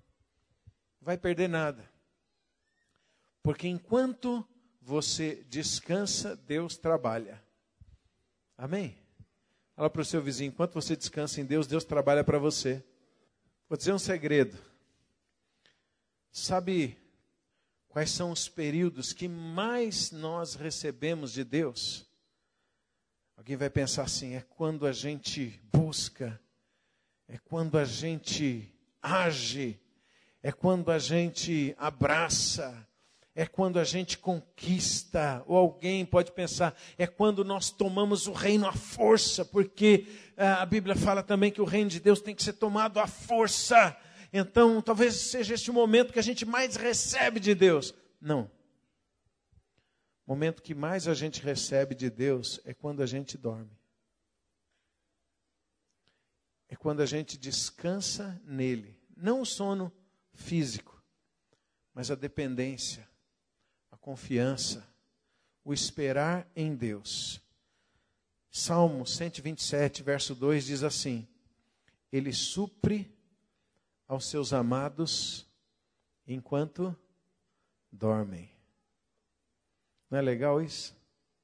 vai perder nada. Porque enquanto você descansa, Deus trabalha. Amém? Fala para o seu vizinho, enquanto você descansa em Deus, Deus trabalha para você. Vou dizer um segredo. Sabe quais são os períodos que mais nós recebemos de Deus? Alguém vai pensar assim, é quando a gente busca, é quando a gente age, é quando a gente abraça, é quando a gente conquista. Ou alguém pode pensar, é quando nós tomamos o reino à força, porque ah, a Bíblia fala também que o reino de Deus tem que ser tomado à força. Então, talvez seja este o momento que a gente mais recebe de Deus. Não. O momento que mais a gente recebe de Deus é quando a gente dorme. É quando a gente descansa nele. Não o sono físico, mas a dependência, a confiança, o esperar em Deus. Salmo cento e vinte e sete, verso dois diz assim, Ele supre aos seus amados enquanto dormem. Não é legal isso?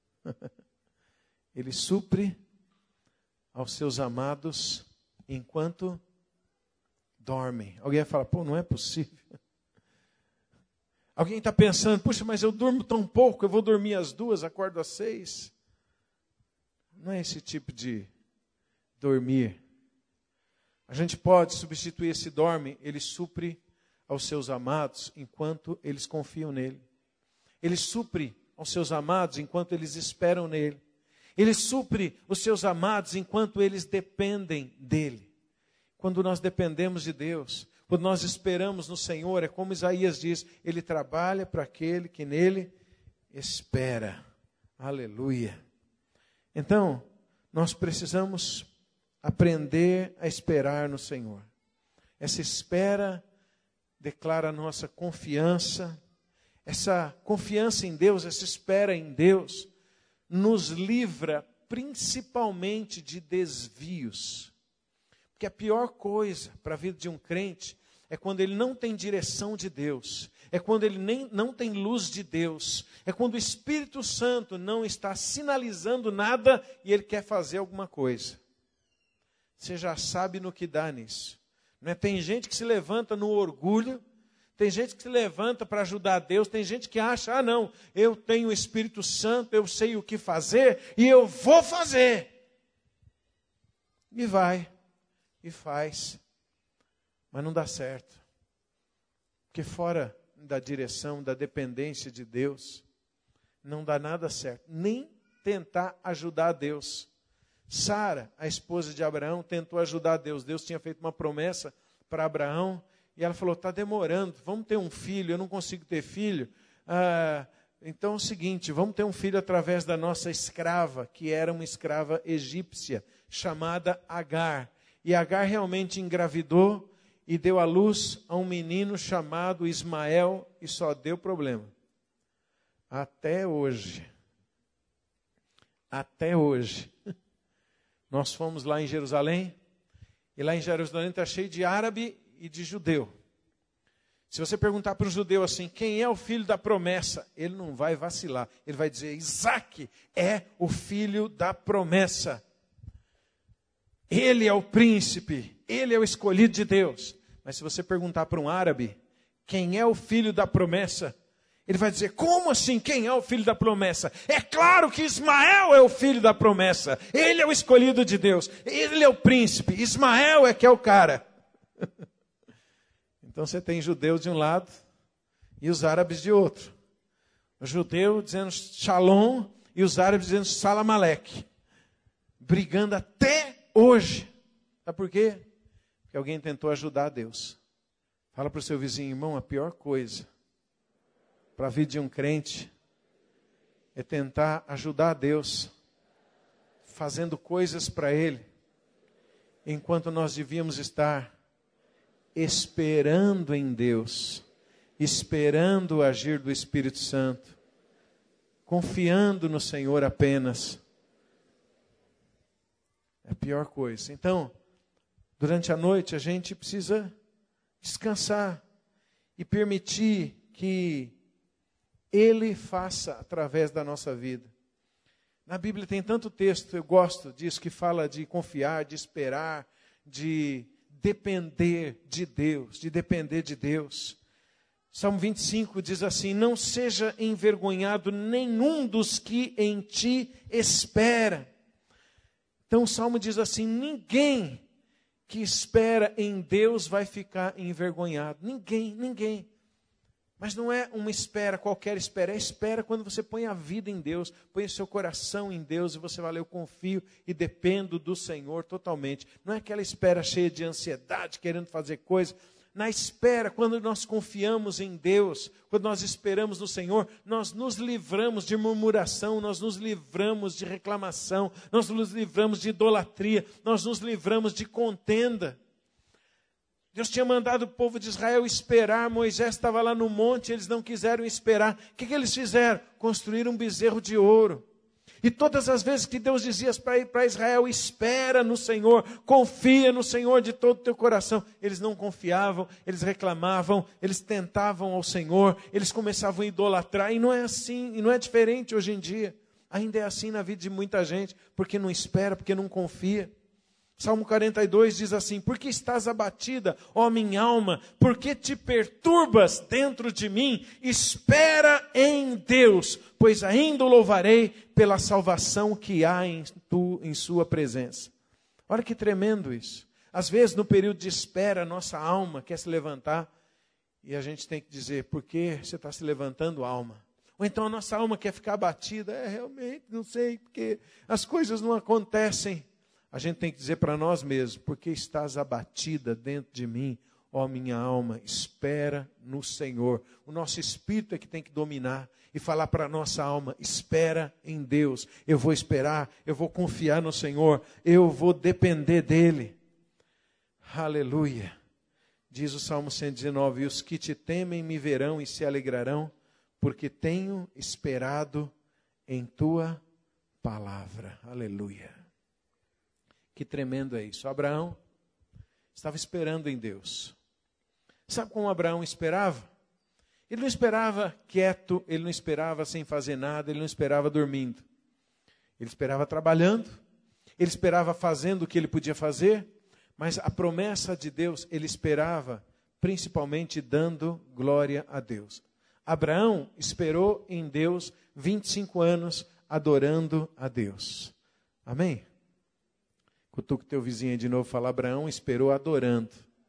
Ele supre aos seus amados enquanto dormem. Alguém vai falar, pô, não é possível. Alguém está pensando, puxa, mas eu durmo tão pouco, eu vou dormir às duas, acordo às seis. Não é esse tipo de dormir. A gente pode substituir esse dorme, ele supre aos seus amados enquanto eles confiam nele. Ele supre aos seus amados enquanto eles esperam nele. Ele supre os seus amados enquanto eles dependem dele. Quando nós dependemos de Deus, quando nós esperamos no Senhor, é como Isaías diz, Ele trabalha para aquele que nele espera. Aleluia. Então, nós precisamos aprender a esperar no Senhor. Essa espera declara a nossa confiança. Essa confiança em Deus, essa espera em Deus, nos livra principalmente de desvios. Porque a pior coisa para a vida de um crente é quando ele não tem direção de Deus. É quando ele nem, não tem luz de Deus. É quando o Espírito Santo não está sinalizando nada e ele quer fazer alguma coisa. Você já sabe no que dá nisso. Não é? Tem gente que se levanta no orgulho, tem gente que se levanta para ajudar a Deus, tem gente que acha, ah não, eu tenho o Espírito Santo, eu sei o que fazer e eu vou fazer. E vai, e faz, mas não dá certo. Porque fora da direção, da dependência de Deus, não dá nada certo, nem tentar ajudar a Deus. Sara, a esposa de Abraão, tentou ajudar a Deus. Deus tinha feito uma promessa para Abraão, e ela falou, está demorando, vamos ter um filho, eu não consigo ter filho. Ah, então é o seguinte, vamos ter um filho através da nossa escrava, que era uma escrava egípcia, chamada Agar. E Agar realmente engravidou e deu à luz a um menino chamado Ismael, e só deu problema. Até hoje. Até hoje. Nós fomos lá em Jerusalém, e lá em Jerusalém está cheio de árabe e de judeu. Se você perguntar para o judeu assim, quem é o filho da promessa? Ele não vai vacilar. Ele vai dizer, Isaac é o filho da promessa. Ele é o príncipe, ele é o escolhido de Deus. Mas se você perguntar para um árabe, quem é o filho da promessa? Ele vai dizer, como assim, quem é o filho da promessa? É claro que Ismael é o filho da promessa. Ele é o escolhido de Deus. Ele é o príncipe. Ismael é que é o cara. Então você tem judeus de um lado e os árabes de outro. O judeu dizendo Shalom e os árabes dizendo Salamaleque. Brigando até hoje. Sabe por quê? Porque alguém tentou ajudar a Deus. Fala para o seu vizinho, irmão, a pior coisa para a vida de um crente é tentar ajudar a Deus, fazendo coisas para Ele, enquanto nós devíamos estar esperando em Deus, esperando o agir do Espírito Santo, confiando no Senhor apenas. É a pior coisa. Então, durante a noite a gente precisa descansar e permitir que Ele faça através da nossa vida. Na Bíblia tem tanto texto, eu gosto disso, que fala de confiar, de esperar, de depender de Deus, de depender de Deus. Salmo vinte e cinco diz assim, não seja envergonhado nenhum dos que em ti espera. Então o Salmo diz assim, ninguém que espera em Deus vai ficar envergonhado. Ninguém, ninguém. Mas não é uma espera, qualquer espera. É espera quando você põe a vida em Deus, põe o seu coração em Deus e você vai ler, eu confio e dependo do Senhor totalmente. Não é aquela espera cheia de ansiedade, querendo fazer coisa. Na espera, quando nós confiamos em Deus, quando nós esperamos no Senhor, nós nos livramos de murmuração, nós nos livramos de reclamação, nós nos livramos de idolatria, nós nos livramos de contenda. Deus tinha mandado o povo de Israel esperar, Moisés estava lá no monte, eles não quiseram esperar. O que, que eles fizeram? Construíram um bezerro de ouro. E todas as vezes que Deus dizia para Israel, espera no Senhor, confia no Senhor de todo o teu coração, eles não confiavam, eles reclamavam, eles tentavam ao Senhor, eles começavam a idolatrar, e não é assim, e não é diferente hoje em dia. Ainda é assim na vida de muita gente, porque não espera, porque não confia. Salmo quarenta e dois diz assim, por que estás abatida, ó minha alma? Por que te perturbas dentro de mim? Espera em Deus, pois ainda o louvarei pela salvação que há em, tu, em sua presença. Olha que tremendo isso. Às vezes no período de espera, nossa alma quer se levantar e a gente tem que dizer, por que você está se levantando, alma? Ou então a nossa alma quer ficar abatida, é realmente, não sei, porque as coisas não acontecem. A gente tem que dizer para nós mesmos, porque estás abatida dentro de mim, ó minha alma, espera no Senhor. O nosso espírito é que tem que dominar e falar para a nossa alma, espera em Deus. Eu vou esperar, eu vou confiar no Senhor, eu vou depender dEle. Aleluia. Diz o Salmo cento e dezenove, e os que te temem me verão e se alegrarão, porque tenho esperado em tua palavra. Aleluia. Que tremendo é isso. Abraão estava esperando em Deus. Sabe como Abraão esperava? Ele não esperava quieto, ele não esperava sem fazer nada, ele não esperava dormindo. Ele esperava trabalhando, ele esperava fazendo o que ele podia fazer, Mas a promessa de Deus, ele esperava principalmente dando glória a Deus. Abraão esperou em Deus vinte e cinco anos adorando a Deus. Amém? Cutuca o teu vizinho aí de novo, fala, Abraão esperou adorando.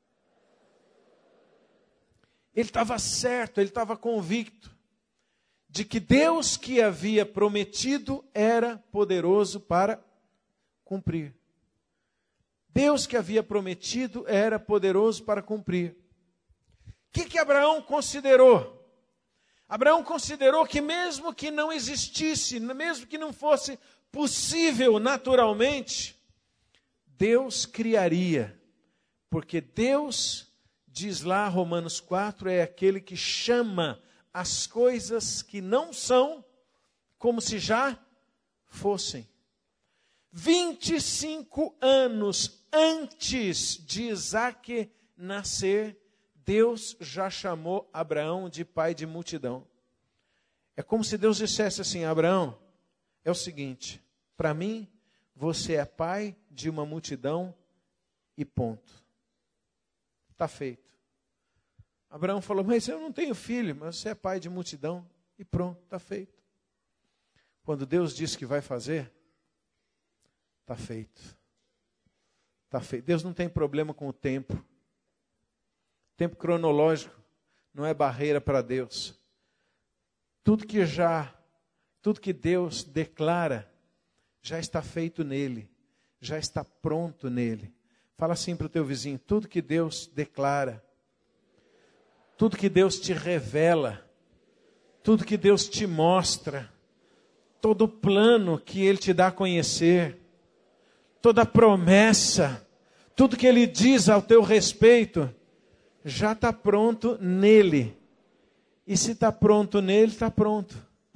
Ele estava certo, ele estava convicto de que Deus que havia prometido era poderoso para cumprir. Deus que havia prometido era poderoso para cumprir. O que que Abraão considerou? Abraão considerou que mesmo que não existisse, mesmo que não fosse possível naturalmente, Deus criaria. Porque Deus, diz lá Romanos quatro, é aquele que chama as coisas que não são como se já fossem. vinte e cinco anos antes de Isaque nascer, Deus já chamou Abraão de pai de multidão. É como se Deus dissesse assim, Abraão, é o seguinte, para mim, você é pai de uma multidão e ponto. Está feito. Abraão falou, mas eu não tenho filho, mas você é pai de multidão e pronto, está feito. Quando Deus diz que vai fazer, está feito. Está feito. Deus não tem problema com o tempo. Tempo cronológico não é barreira para Deus. Tudo que já, tudo que Deus declara, já está feito nele, já está pronto nele. Fala assim para o teu vizinho, tudo que Deus declara, tudo que Deus te revela, tudo que Deus te mostra, todo plano que Ele te dá a conhecer, toda promessa, tudo que Ele diz ao teu respeito, já está pronto nele. E se está pronto nele, está pronto.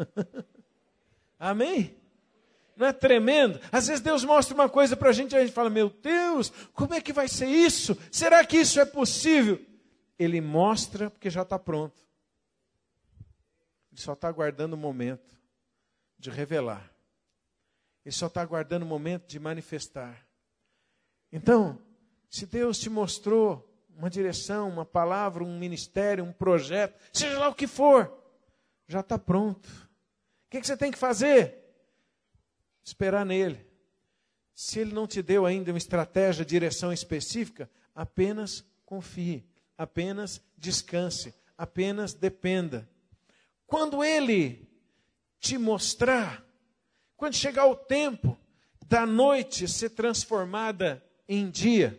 Amém? Não é tremendo? Às vezes Deus mostra uma coisa para a gente e a gente fala, meu Deus, como é que vai ser isso? Será que isso é possível? Ele mostra porque já está pronto. Ele só está aguardando o momento de revelar. Ele só está aguardando o momento de manifestar. Então, se Deus te mostrou uma direção, uma palavra, um ministério, um projeto, seja lá o que for, já está pronto. O que, que você tem que fazer? Esperar nele. Se ele não te deu ainda uma estratégia, direção específica, apenas confie, apenas descanse, apenas dependa. Quando ele te mostrar, quando chegar o tempo da noite ser transformada em dia,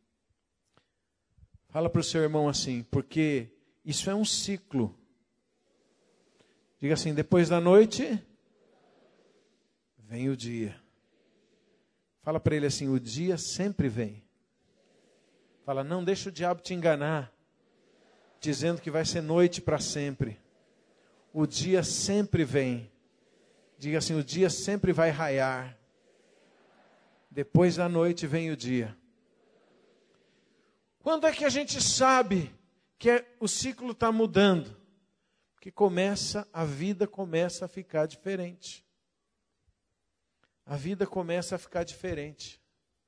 fala para o seu irmão assim, porque isso é um ciclo. Diga assim, depois da noite, vem o dia. Fala para ele assim, o dia sempre vem. Fala, não deixa o diabo te enganar, dizendo que vai ser noite para sempre. O dia sempre vem. Diga assim, o dia sempre vai raiar. Depois da noite vem o dia. Quando é que a gente sabe que é, o ciclo está mudando? Porque começa, a vida começa a ficar diferente. A vida começa a ficar diferente.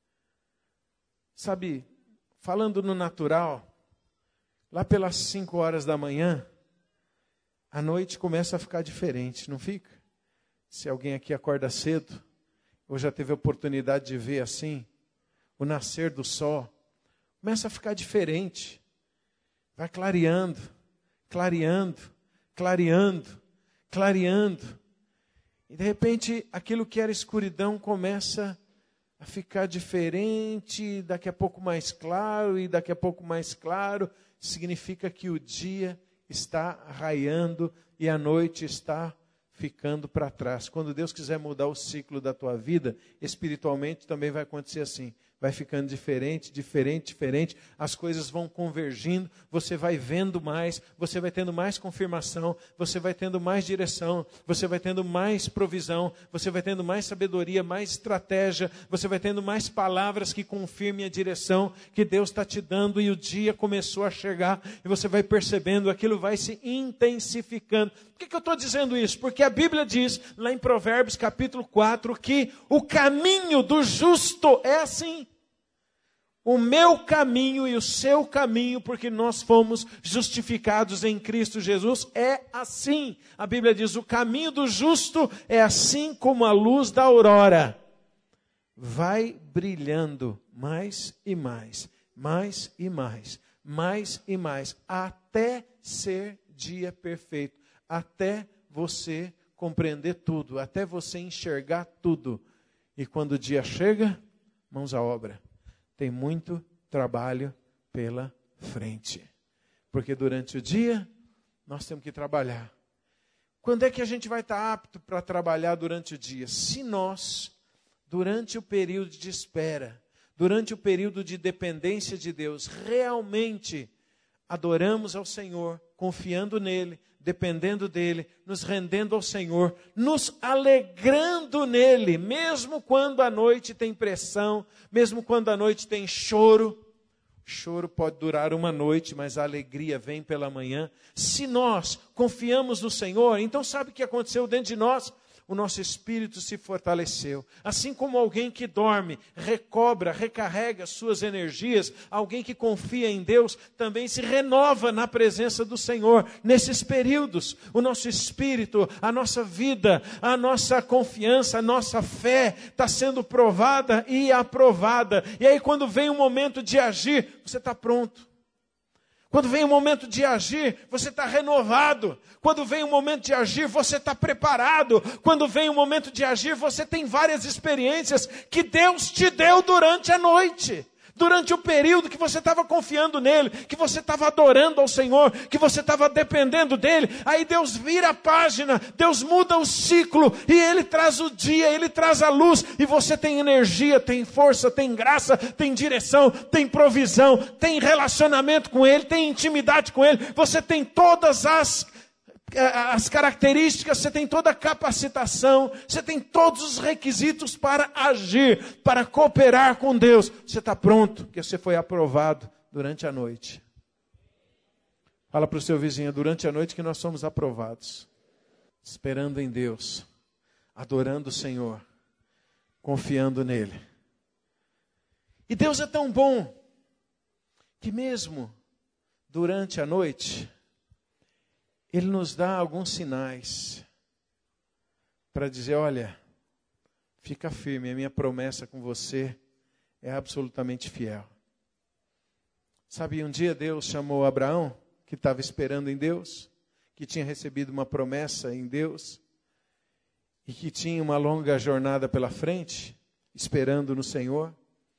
Sabe, falando no natural, lá pelas cinco horas da manhã, a noite começa a ficar diferente, não fica? Se alguém aqui acorda cedo, ou já teve a oportunidade de ver assim, o nascer do sol, começa a ficar diferente. Vai clareando, clareando, clareando, clareando. E de repente, aquilo que era escuridão começa a ficar diferente, daqui a pouco mais claro, e daqui a pouco mais claro. Significa que o dia está raiando e a noite está ficando para trás. Quando Deus quiser mudar o ciclo da tua vida, espiritualmente também vai acontecer assim. Vai ficando diferente, diferente, diferente. As coisas vão convergindo. Você vai vendo mais. Você vai tendo mais confirmação. Você vai tendo mais direção. Você vai tendo mais provisão. Você vai tendo mais sabedoria, mais estratégia. Você vai tendo mais palavras que confirmem a direção que Deus está te dando. E o dia começou a chegar. E você vai percebendo, aquilo vai se intensificando. Por que, que eu estou dizendo isso? Porque a Bíblia diz, lá em Provérbios capítulo quatro, que o caminho do justo é assim. O meu caminho e o seu caminho, porque nós fomos justificados em Cristo Jesus, é assim. A Bíblia diz, o caminho do justo é assim como a luz da aurora. Vai brilhando mais e mais, mais e mais, mais e mais, até ser dia perfeito, até você compreender tudo, até você enxergar tudo. E quando o dia chega, mãos à obra. Tem muito trabalho pela frente. Porque durante o dia, nós temos que trabalhar. Quando é que a gente vai estar apto para trabalhar durante o dia? Se nós, durante o período de espera, durante o período de dependência de Deus, realmente adoramos ao Senhor, confiando nele, dependendo dele, nos rendendo ao Senhor, nos alegrando nele, mesmo quando a noite tem pressão, mesmo quando a noite tem choro. O choro pode durar uma noite, mas a alegria vem pela manhã. Se nós confiamos no Senhor, então sabe o que aconteceu dentro de nós? O nosso espírito se fortaleceu. Assim como alguém que dorme, recobra, recarrega suas energias, alguém que confia em Deus, também se renova na presença do Senhor. Nesses períodos, o nosso espírito, a nossa vida, a nossa confiança, a nossa fé está sendo provada e aprovada. E aí quando vem o momento de agir, você está pronto. Quando vem o momento de agir, você está renovado. Quando vem o momento de agir, você está preparado. Quando vem o momento de agir, você tem várias experiências que Deus te deu durante a noite. Durante o período que você estava confiando nele, que você estava adorando ao Senhor, que você estava dependendo dele. Aí Deus vira a página, Deus muda o ciclo, e ele traz o dia, ele traz a luz, e você tem energia, tem força, tem graça, tem direção, tem provisão, tem relacionamento com ele, tem intimidade com ele. Você tem todas as... as características, você tem toda a capacitação, você tem todos os requisitos para agir, para cooperar com Deus. Você está pronto, porque você foi aprovado durante a noite. Fala para o seu vizinho, durante a noite que nós somos aprovados. Esperando em Deus, adorando o Senhor, confiando nele. E Deus é tão bom, que mesmo durante a noite, Ele nos dá alguns sinais para dizer, olha, fica firme, a minha promessa com você é absolutamente fiel. Sabe, um dia Deus chamou Abraão, que estava esperando em Deus, que tinha recebido uma promessa em Deus, e que tinha uma longa jornada pela frente, esperando no Senhor.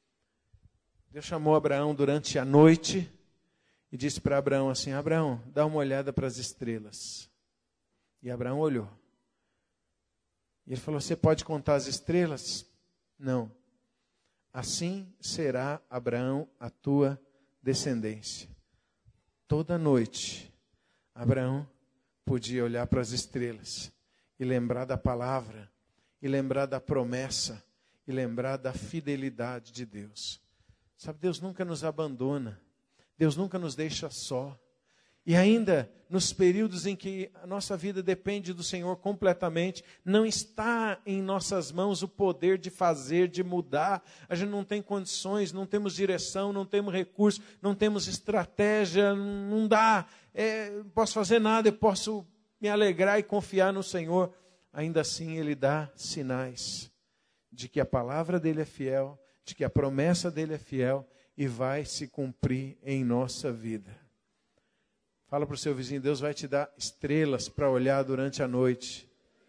Deus chamou Abraão durante a noite, e disse para Abraão assim, Abraão, dá uma olhada para as estrelas. E Abraão olhou. E ele falou, você pode contar as estrelas? Não. Assim será, Abraão, a tua descendência. Toda noite, Abraão podia olhar para as estrelas e lembrar da palavra, e lembrar da promessa, e lembrar da fidelidade de Deus. Sabe, Deus nunca nos abandona. Deus nunca nos deixa só. E ainda, nos períodos em que a nossa vida depende do Senhor completamente, não está em nossas mãos o poder de fazer, de mudar. A gente não tem condições, não temos direção, não temos recurso, não temos estratégia, não dá. É, não posso fazer nada, eu posso me alegrar e confiar no Senhor. Ainda assim, Ele dá sinais de que a palavra dEle é fiel, de que a promessa dEle é fiel, e vai se cumprir em nossa vida. Fala para o seu vizinho, Deus vai te dar estrelas para olhar durante a noite.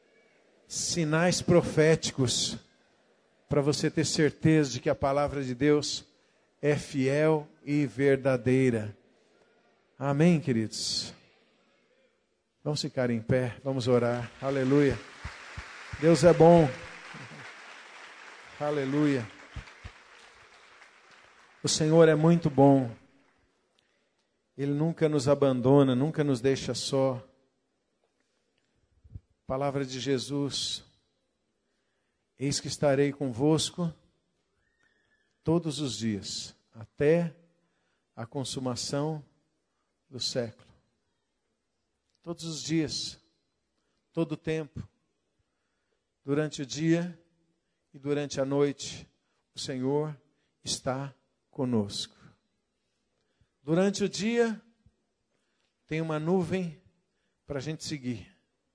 Sinais proféticos, para você ter certeza de que a palavra de Deus é fiel e verdadeira. Amém, queridos? Vamos ficar em pé, vamos orar. Aleluia. Deus é bom. Aleluia. O Senhor é muito bom. Ele nunca nos abandona, nunca nos deixa só. Palavra de Jesus. Eis que estarei convosco todos os dias, até a consumação do século. Todos os dias, todo o tempo, durante o dia e durante a noite, o Senhor está conosco. Durante o dia, tem uma nuvem para a gente seguir.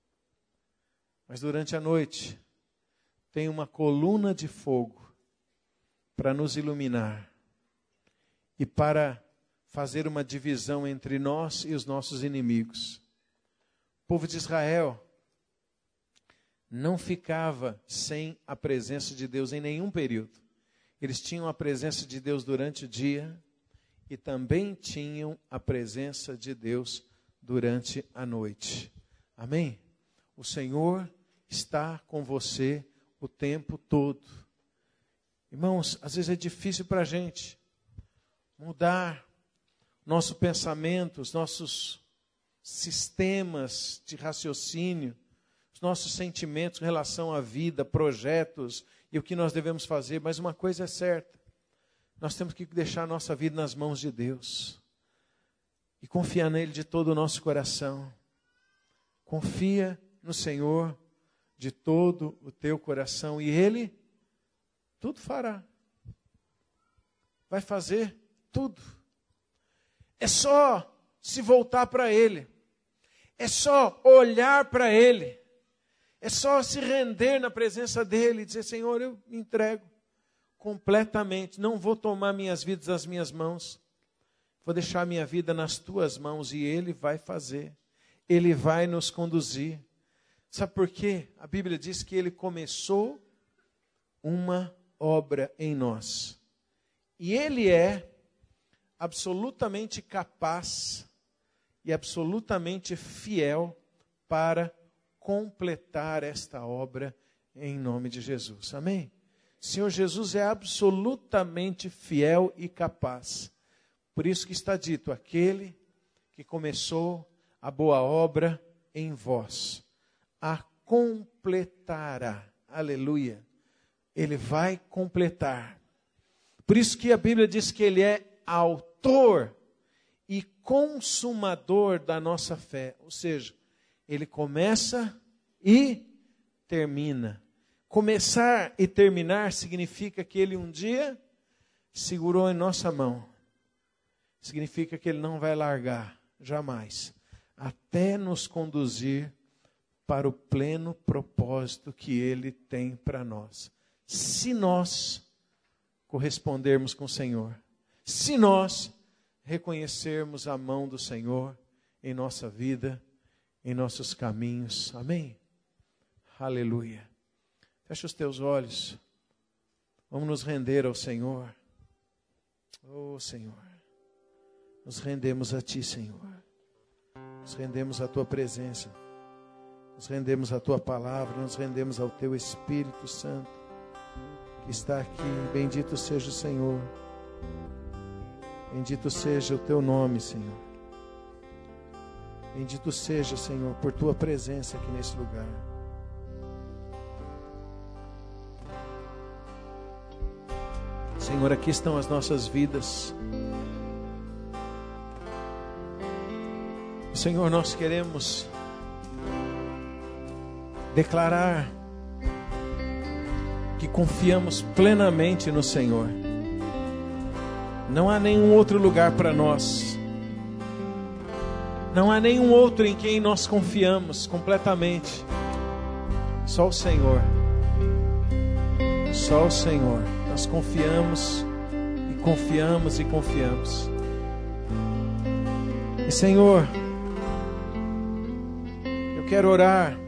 Mas durante a noite, tem uma coluna de fogo para nos iluminar e para fazer uma divisão entre nós e os nossos inimigos. O povo de Israel não ficava sem a presença de Deus em nenhum período. Eles tinham a presença de Deus durante o dia e também tinham a presença de Deus durante a noite. Amém? O Senhor está com você o tempo todo. Irmãos, às vezes é difícil para a gente mudar nosso pensamento, os nossos sistemas de raciocínio, os nossos sentimentos em relação à vida, projetos e o que nós devemos fazer. Mas uma coisa é certa, nós temos que deixar a nossa vida nas mãos de Deus e confiar nele de todo o nosso coração. Confia no Senhor de todo o teu coração e Ele tudo fará. Vai fazer tudo. É só se voltar para Ele. É só olhar para Ele. É só se render na presença dEle e dizer, Senhor, eu me entrego completamente. Não vou tomar minhas vidas nas minhas mãos. Vou deixar minha vida nas tuas mãos e Ele vai fazer. Ele vai nos conduzir. Sabe por quê? A Bíblia diz que Ele começou uma obra em nós. E Ele é absolutamente capaz e absolutamente fiel para completar esta obra em nome de Jesus. Amém? O Senhor Jesus é absolutamente fiel e capaz. Por isso que está dito, aquele que começou a boa obra em vós, a completará. Aleluia. Ele vai completar. Por isso que a Bíblia diz que Ele é autor e consumador da nossa fé. Ou seja, Ele começa e termina. Começar e terminar significa que Ele um dia segurou em nossa mão. Significa que Ele não vai largar, jamais, até nos conduzir para o pleno propósito que Ele tem para nós. Se nós correspondermos com o Senhor, se nós reconhecermos a mão do Senhor em nossa vida, em nossos caminhos. Amém? Aleluia. Fecha os teus olhos. Vamos nos render ao Senhor. Oh, Senhor. Nos rendemos a Ti, Senhor. Nos rendemos à Tua presença. Nos rendemos à Tua palavra. Nos rendemos ao Teu Espírito Santo que está aqui. Bendito seja o Senhor. Bendito seja o Teu nome, Senhor. Bendito seja, Senhor, por Tua presença aqui nesse lugar. Senhor, aqui estão as nossas vidas. Senhor, nós queremos declarar que confiamos plenamente no Senhor. Não há nenhum outro lugar para nós. Não há nenhum outro em quem nós confiamos completamente. Só o Senhor. Só o Senhor. Nós confiamos e confiamos e confiamos. E Senhor, eu quero orar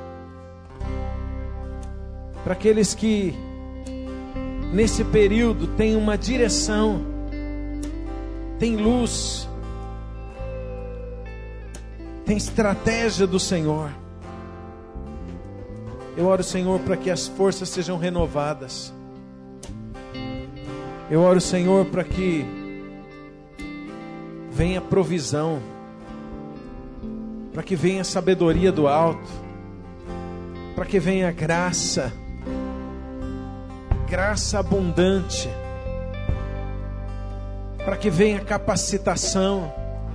para aqueles que nesse período têm uma direção, tem luz, tem estratégia do Senhor. Eu oro, Senhor, para que as forças sejam renovadas. Eu oro, Senhor, para que venha provisão, para que venha sabedoria do alto, para que venha graça, graça abundante, para que venha capacitação,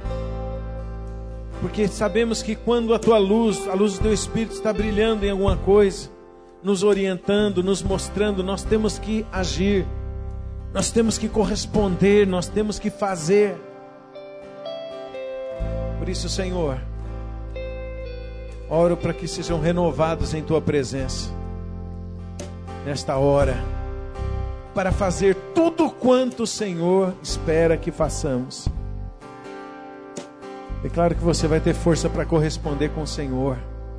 porque sabemos que quando a Tua luz, a luz do Teu Espírito está brilhando em alguma coisa, nos orientando, nos mostrando, nós temos que agir. Nós temos que corresponder, nós temos que fazer. Por isso, Senhor, oro para que sejam renovados em Tua presença, nesta hora, para fazer tudo quanto o Senhor espera que façamos. Declaro que você vai ter força para corresponder com o Senhor.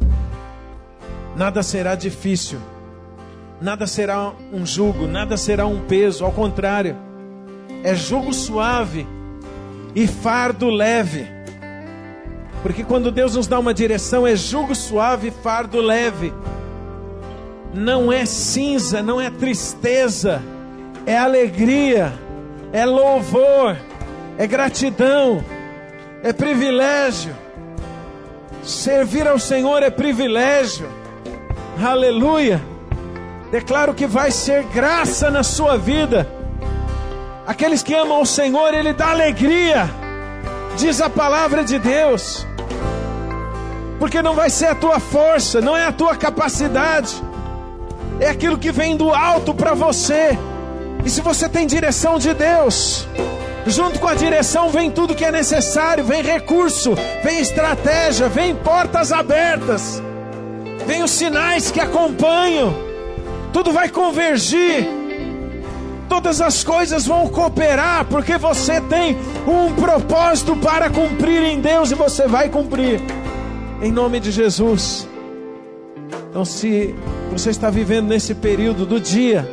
Nada será difícil, nada será um jugo, nada será um peso, ao contrário, é jugo suave e fardo leve. Porque quando Deus nos dá uma direção, é jugo suave e fardo leve. Não é cinza, não é tristeza, é alegria, é louvor, é gratidão, é privilégio. Servir ao Senhor é privilégio. Aleluia. Declaro que vai ser graça na sua vida. Aqueles que amam o Senhor, Ele dá alegria, diz a palavra de Deus. Porque não vai ser a tua força, não é a tua capacidade, é aquilo que vem do alto para você. E se você tem direção de Deus, junto com a direção vem tudo que é necessário. Vem recurso, vem estratégia, vem portas abertas, vem os sinais que acompanham. Tudo vai convergir, todas as coisas vão cooperar, porque você tem um propósito para cumprir em Deus, e você vai cumprir em nome de Jesus. Então, se você está vivendo nesse período do dia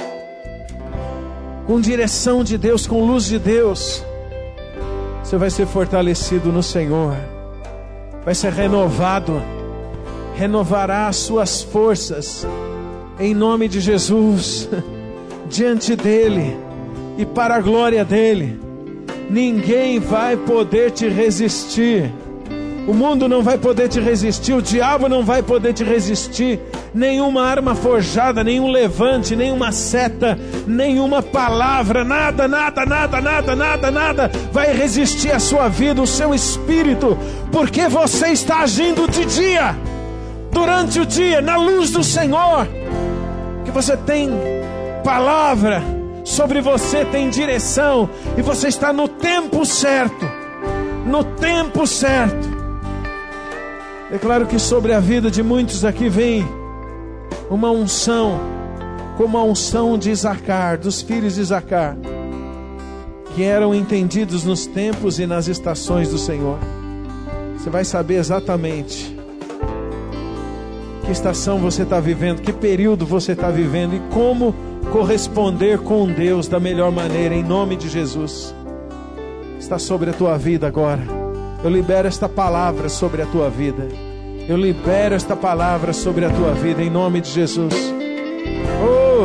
com direção de Deus, com luz de Deus, você vai ser fortalecido no Senhor, vai ser renovado, renovará as suas forças em nome de Jesus, diante dEle e para a glória dEle. Ninguém vai poder te resistir. O mundo não vai poder te resistir, o diabo não vai poder te resistir. Nenhuma arma forjada, nenhum levante, nenhuma seta, nenhuma palavra, nada, nada, nada, nada, nada, nada vai resistir à sua vida, o seu espírito, porque você está agindo de dia, durante o dia, na luz do Senhor. Que você tem palavra sobre você, tem direção, e você está no tempo certo, no tempo certo. Declaro que sobre a vida de muitos aqui vem uma unção, como a unção de Isacar, dos filhos de Isacar, que eram entendidos nos tempos e nas estações do Senhor. Você vai saber exatamente que estação você está vivendo, que período você está vivendo e como corresponder com Deus da melhor maneira, em nome de Jesus. Está sobre a tua vida agora. Eu libero esta palavra sobre a tua vida. Eu libero esta palavra sobre a tua vida, em nome de Jesus. Oh!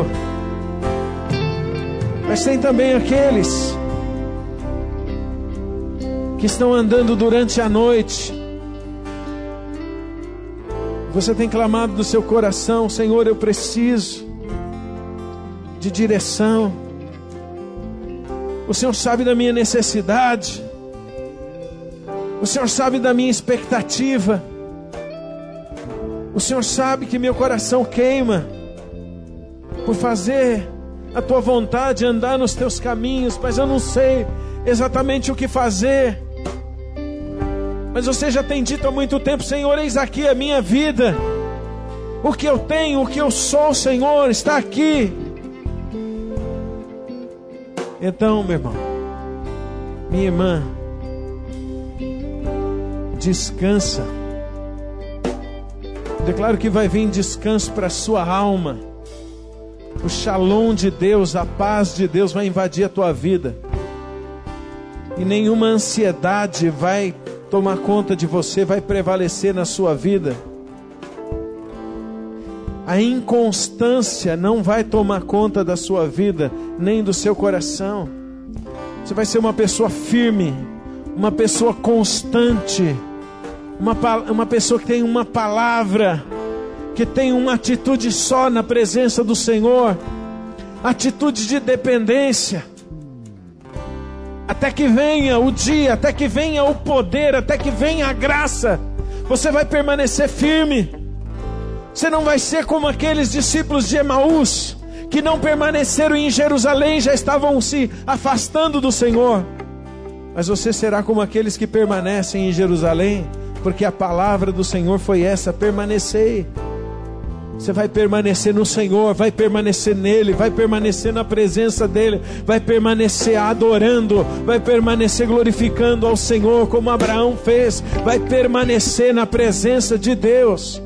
Mas tem também aqueles que estão andando durante a noite. Você tem clamado do seu coração: Senhor, eu preciso de direção. O Senhor sabe da minha necessidade. O Senhor sabe da minha expectativa. O Senhor sabe que meu coração queima por fazer a tua vontade, andar nos teus caminhos, mas eu não sei exatamente o que fazer. Mas você já tem dito há muito tempo: Senhor, eis aqui a minha vida. O que eu tenho, o que eu sou, Senhor, está aqui. Então, meu irmão, minha irmã, descansa. Declaro que vai vir descanso para a sua alma. O shalom de Deus, a paz de Deus vai invadir a tua vida. E nenhuma ansiedade vai tomar conta de você, vai prevalecer na sua vida. A inconstância não vai tomar conta da sua vida, nem do seu coração. Você vai ser uma pessoa firme, uma pessoa constante, uma, uma pessoa que tem uma palavra, que tem uma atitude só na presença do Senhor, atitude de dependência, até que venha o dia, até que venha o poder, até que venha a graça. Você vai permanecer firme. Você não vai ser como aqueles discípulos de Emaús, que não permaneceram em Jerusalém já estavam se afastando do Senhor. Mas você será como aqueles que permanecem em Jerusalém, porque a palavra do Senhor foi essa: permanecei. Você vai permanecer no Senhor, vai permanecer nele, vai permanecer na presença dele, vai permanecer adorando, vai permanecer glorificando ao Senhor como Abraão fez, vai permanecer na presença de Deus.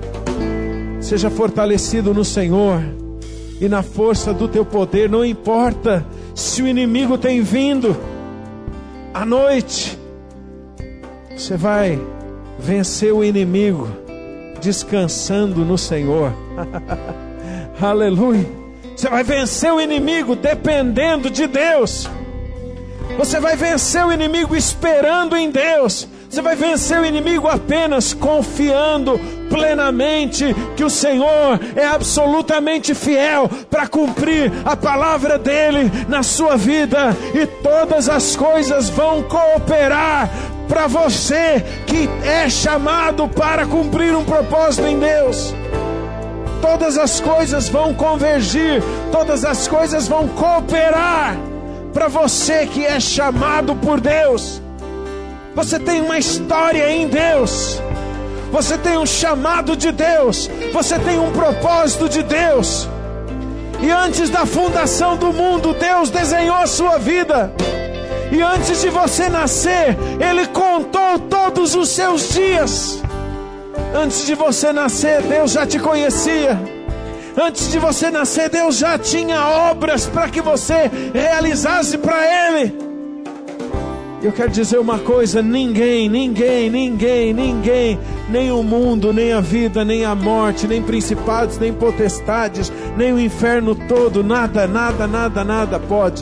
Seja fortalecido no Senhor e na força do teu poder. Não importa se o inimigo tem vindo à noite, você vai vencer o inimigo descansando no Senhor. Aleluia. Você vai vencer o inimigo dependendo de Deus. Você vai vencer o inimigo esperando em Deus. Você vai vencer o inimigo apenas confiando plenamente que o Senhor é absolutamente fiel para cumprir a palavra dele na sua vida, e todas as coisas vão cooperar para você que é chamado para cumprir um propósito em Deus. Todas as coisas vão convergir, todas as coisas vão cooperar para você que é chamado por Deus. Você tem uma história em Deus, você tem um chamado de Deus, você tem um propósito de Deus. E antes da fundação do mundo, Deus desenhou a sua vida. E antes de você nascer, Ele contou todos os seus dias. Antes de você nascer, Deus já te conhecia. Antes de você nascer, Deus já tinha obras para que você realizasse para Ele. Eu quero dizer uma coisa: ninguém, ninguém, ninguém, ninguém, nem o mundo, nem a vida, nem a morte, nem principados, nem potestades, nem o inferno todo, nada, nada, nada, nada pode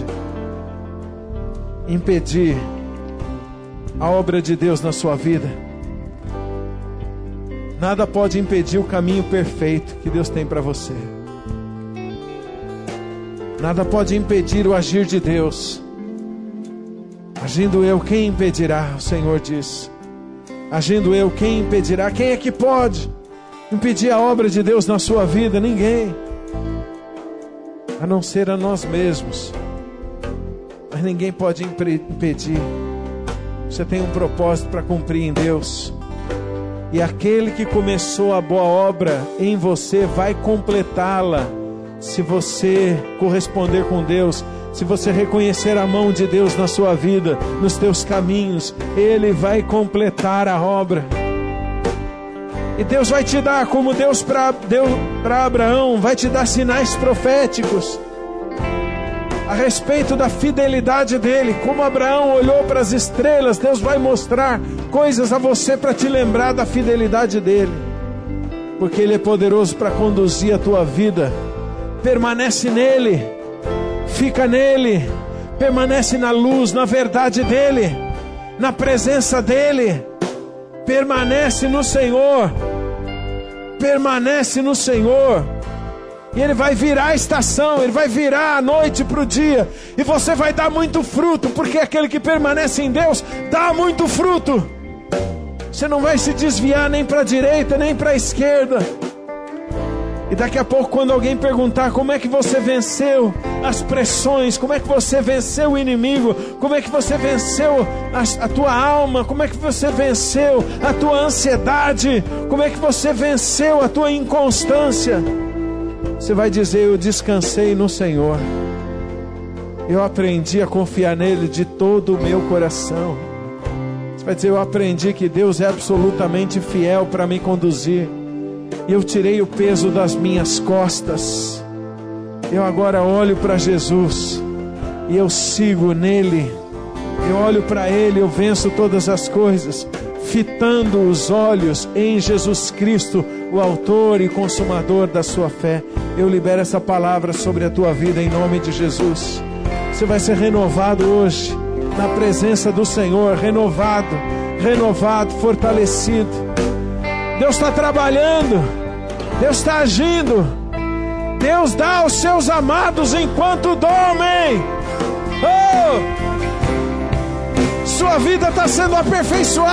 impedir a obra de Deus na sua vida. Nada pode impedir o caminho perfeito que Deus tem para você. Nada pode impedir o agir de Deus. Agindo eu, quem impedirá? O Senhor diz. Agindo eu, quem impedirá? Quem é que pode impedir a obra de Deus na sua vida? Ninguém, a não ser a nós mesmos. Mas ninguém pode impedir. Você tem um propósito para cumprir em Deus, e aquele que começou a boa obra em você vai completá-la, se você corresponder com Deus, se você reconhecer a mão de Deus na sua vida, nos teus caminhos. Ele vai completar a obra. E Deus vai te dar, como Deus para Deus para Abraão, vai te dar sinais proféticos a respeito da fidelidade dele. Como Abraão olhou para as estrelas, Deus vai mostrar coisas a você para te lembrar da fidelidade dele, porque Ele é poderoso para conduzir a tua vida. Permanece nele, fica nele, permanece na luz, na verdade dele, na presença dele. Permanece no Senhor, permanece no Senhor. E Ele vai virar a estação, Ele vai virar a noite para o dia, e você vai dar muito fruto, porque aquele que permanece em Deus dá muito fruto. Você não vai se desviar nem para a direita, nem para a esquerda. E daqui a pouco, quando alguém perguntar como é que você venceu as pressões, como é que você venceu o inimigo, como é que você venceu a, a tua alma, como é que você venceu a tua ansiedade, como é que você venceu a tua inconstância, você vai dizer: eu descansei no Senhor, eu aprendi a confiar nele de todo o meu coração. Você vai dizer: eu aprendi que Deus é absolutamente fiel para me conduzir, e eu tirei o peso das minhas costas. Eu agora olho para Jesus e eu sigo nele. Eu olho para Ele, eu venço todas as coisas, fitando os olhos em Jesus Cristo, o autor e consumador da sua fé. Eu libero essa palavra sobre a tua vida em nome de Jesus. Você vai ser renovado hoje na presença do Senhor, renovado, renovado, fortalecido. Deus está trabalhando, Deus está agindo. Deus dá aos seus amados enquanto dormem. Oh! Sua vida está sendo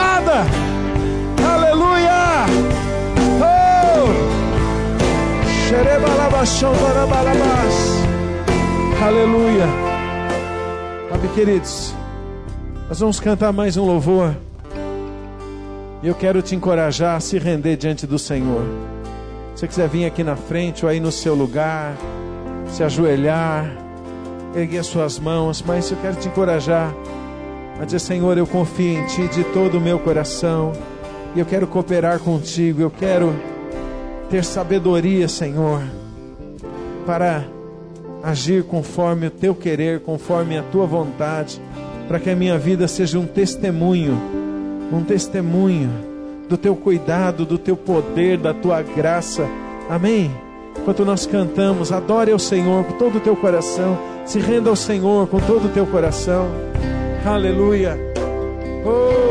aperfeiçoada. Aleluia! Oh! Aleluia. Sabe, queridos, nós vamos cantar mais um louvor. E eu quero te encorajar a se render diante do Senhor. Se você quiser vir aqui na frente ou aí no seu lugar, se ajoelhar, erguer as suas mãos, mas eu quero te encorajar a dizer: Senhor, eu confio em Ti de todo o meu coração, e eu quero cooperar contigo, eu quero ter sabedoria, Senhor, para agir conforme o Teu querer, conforme a Tua vontade, para que a minha vida seja um testemunho, um testemunho do Teu cuidado, do Teu poder, da Tua graça. Amém? Enquanto nós cantamos, adore ao Senhor com todo o teu coração, se renda ao Senhor com todo o teu coração. Aleluia. Oh!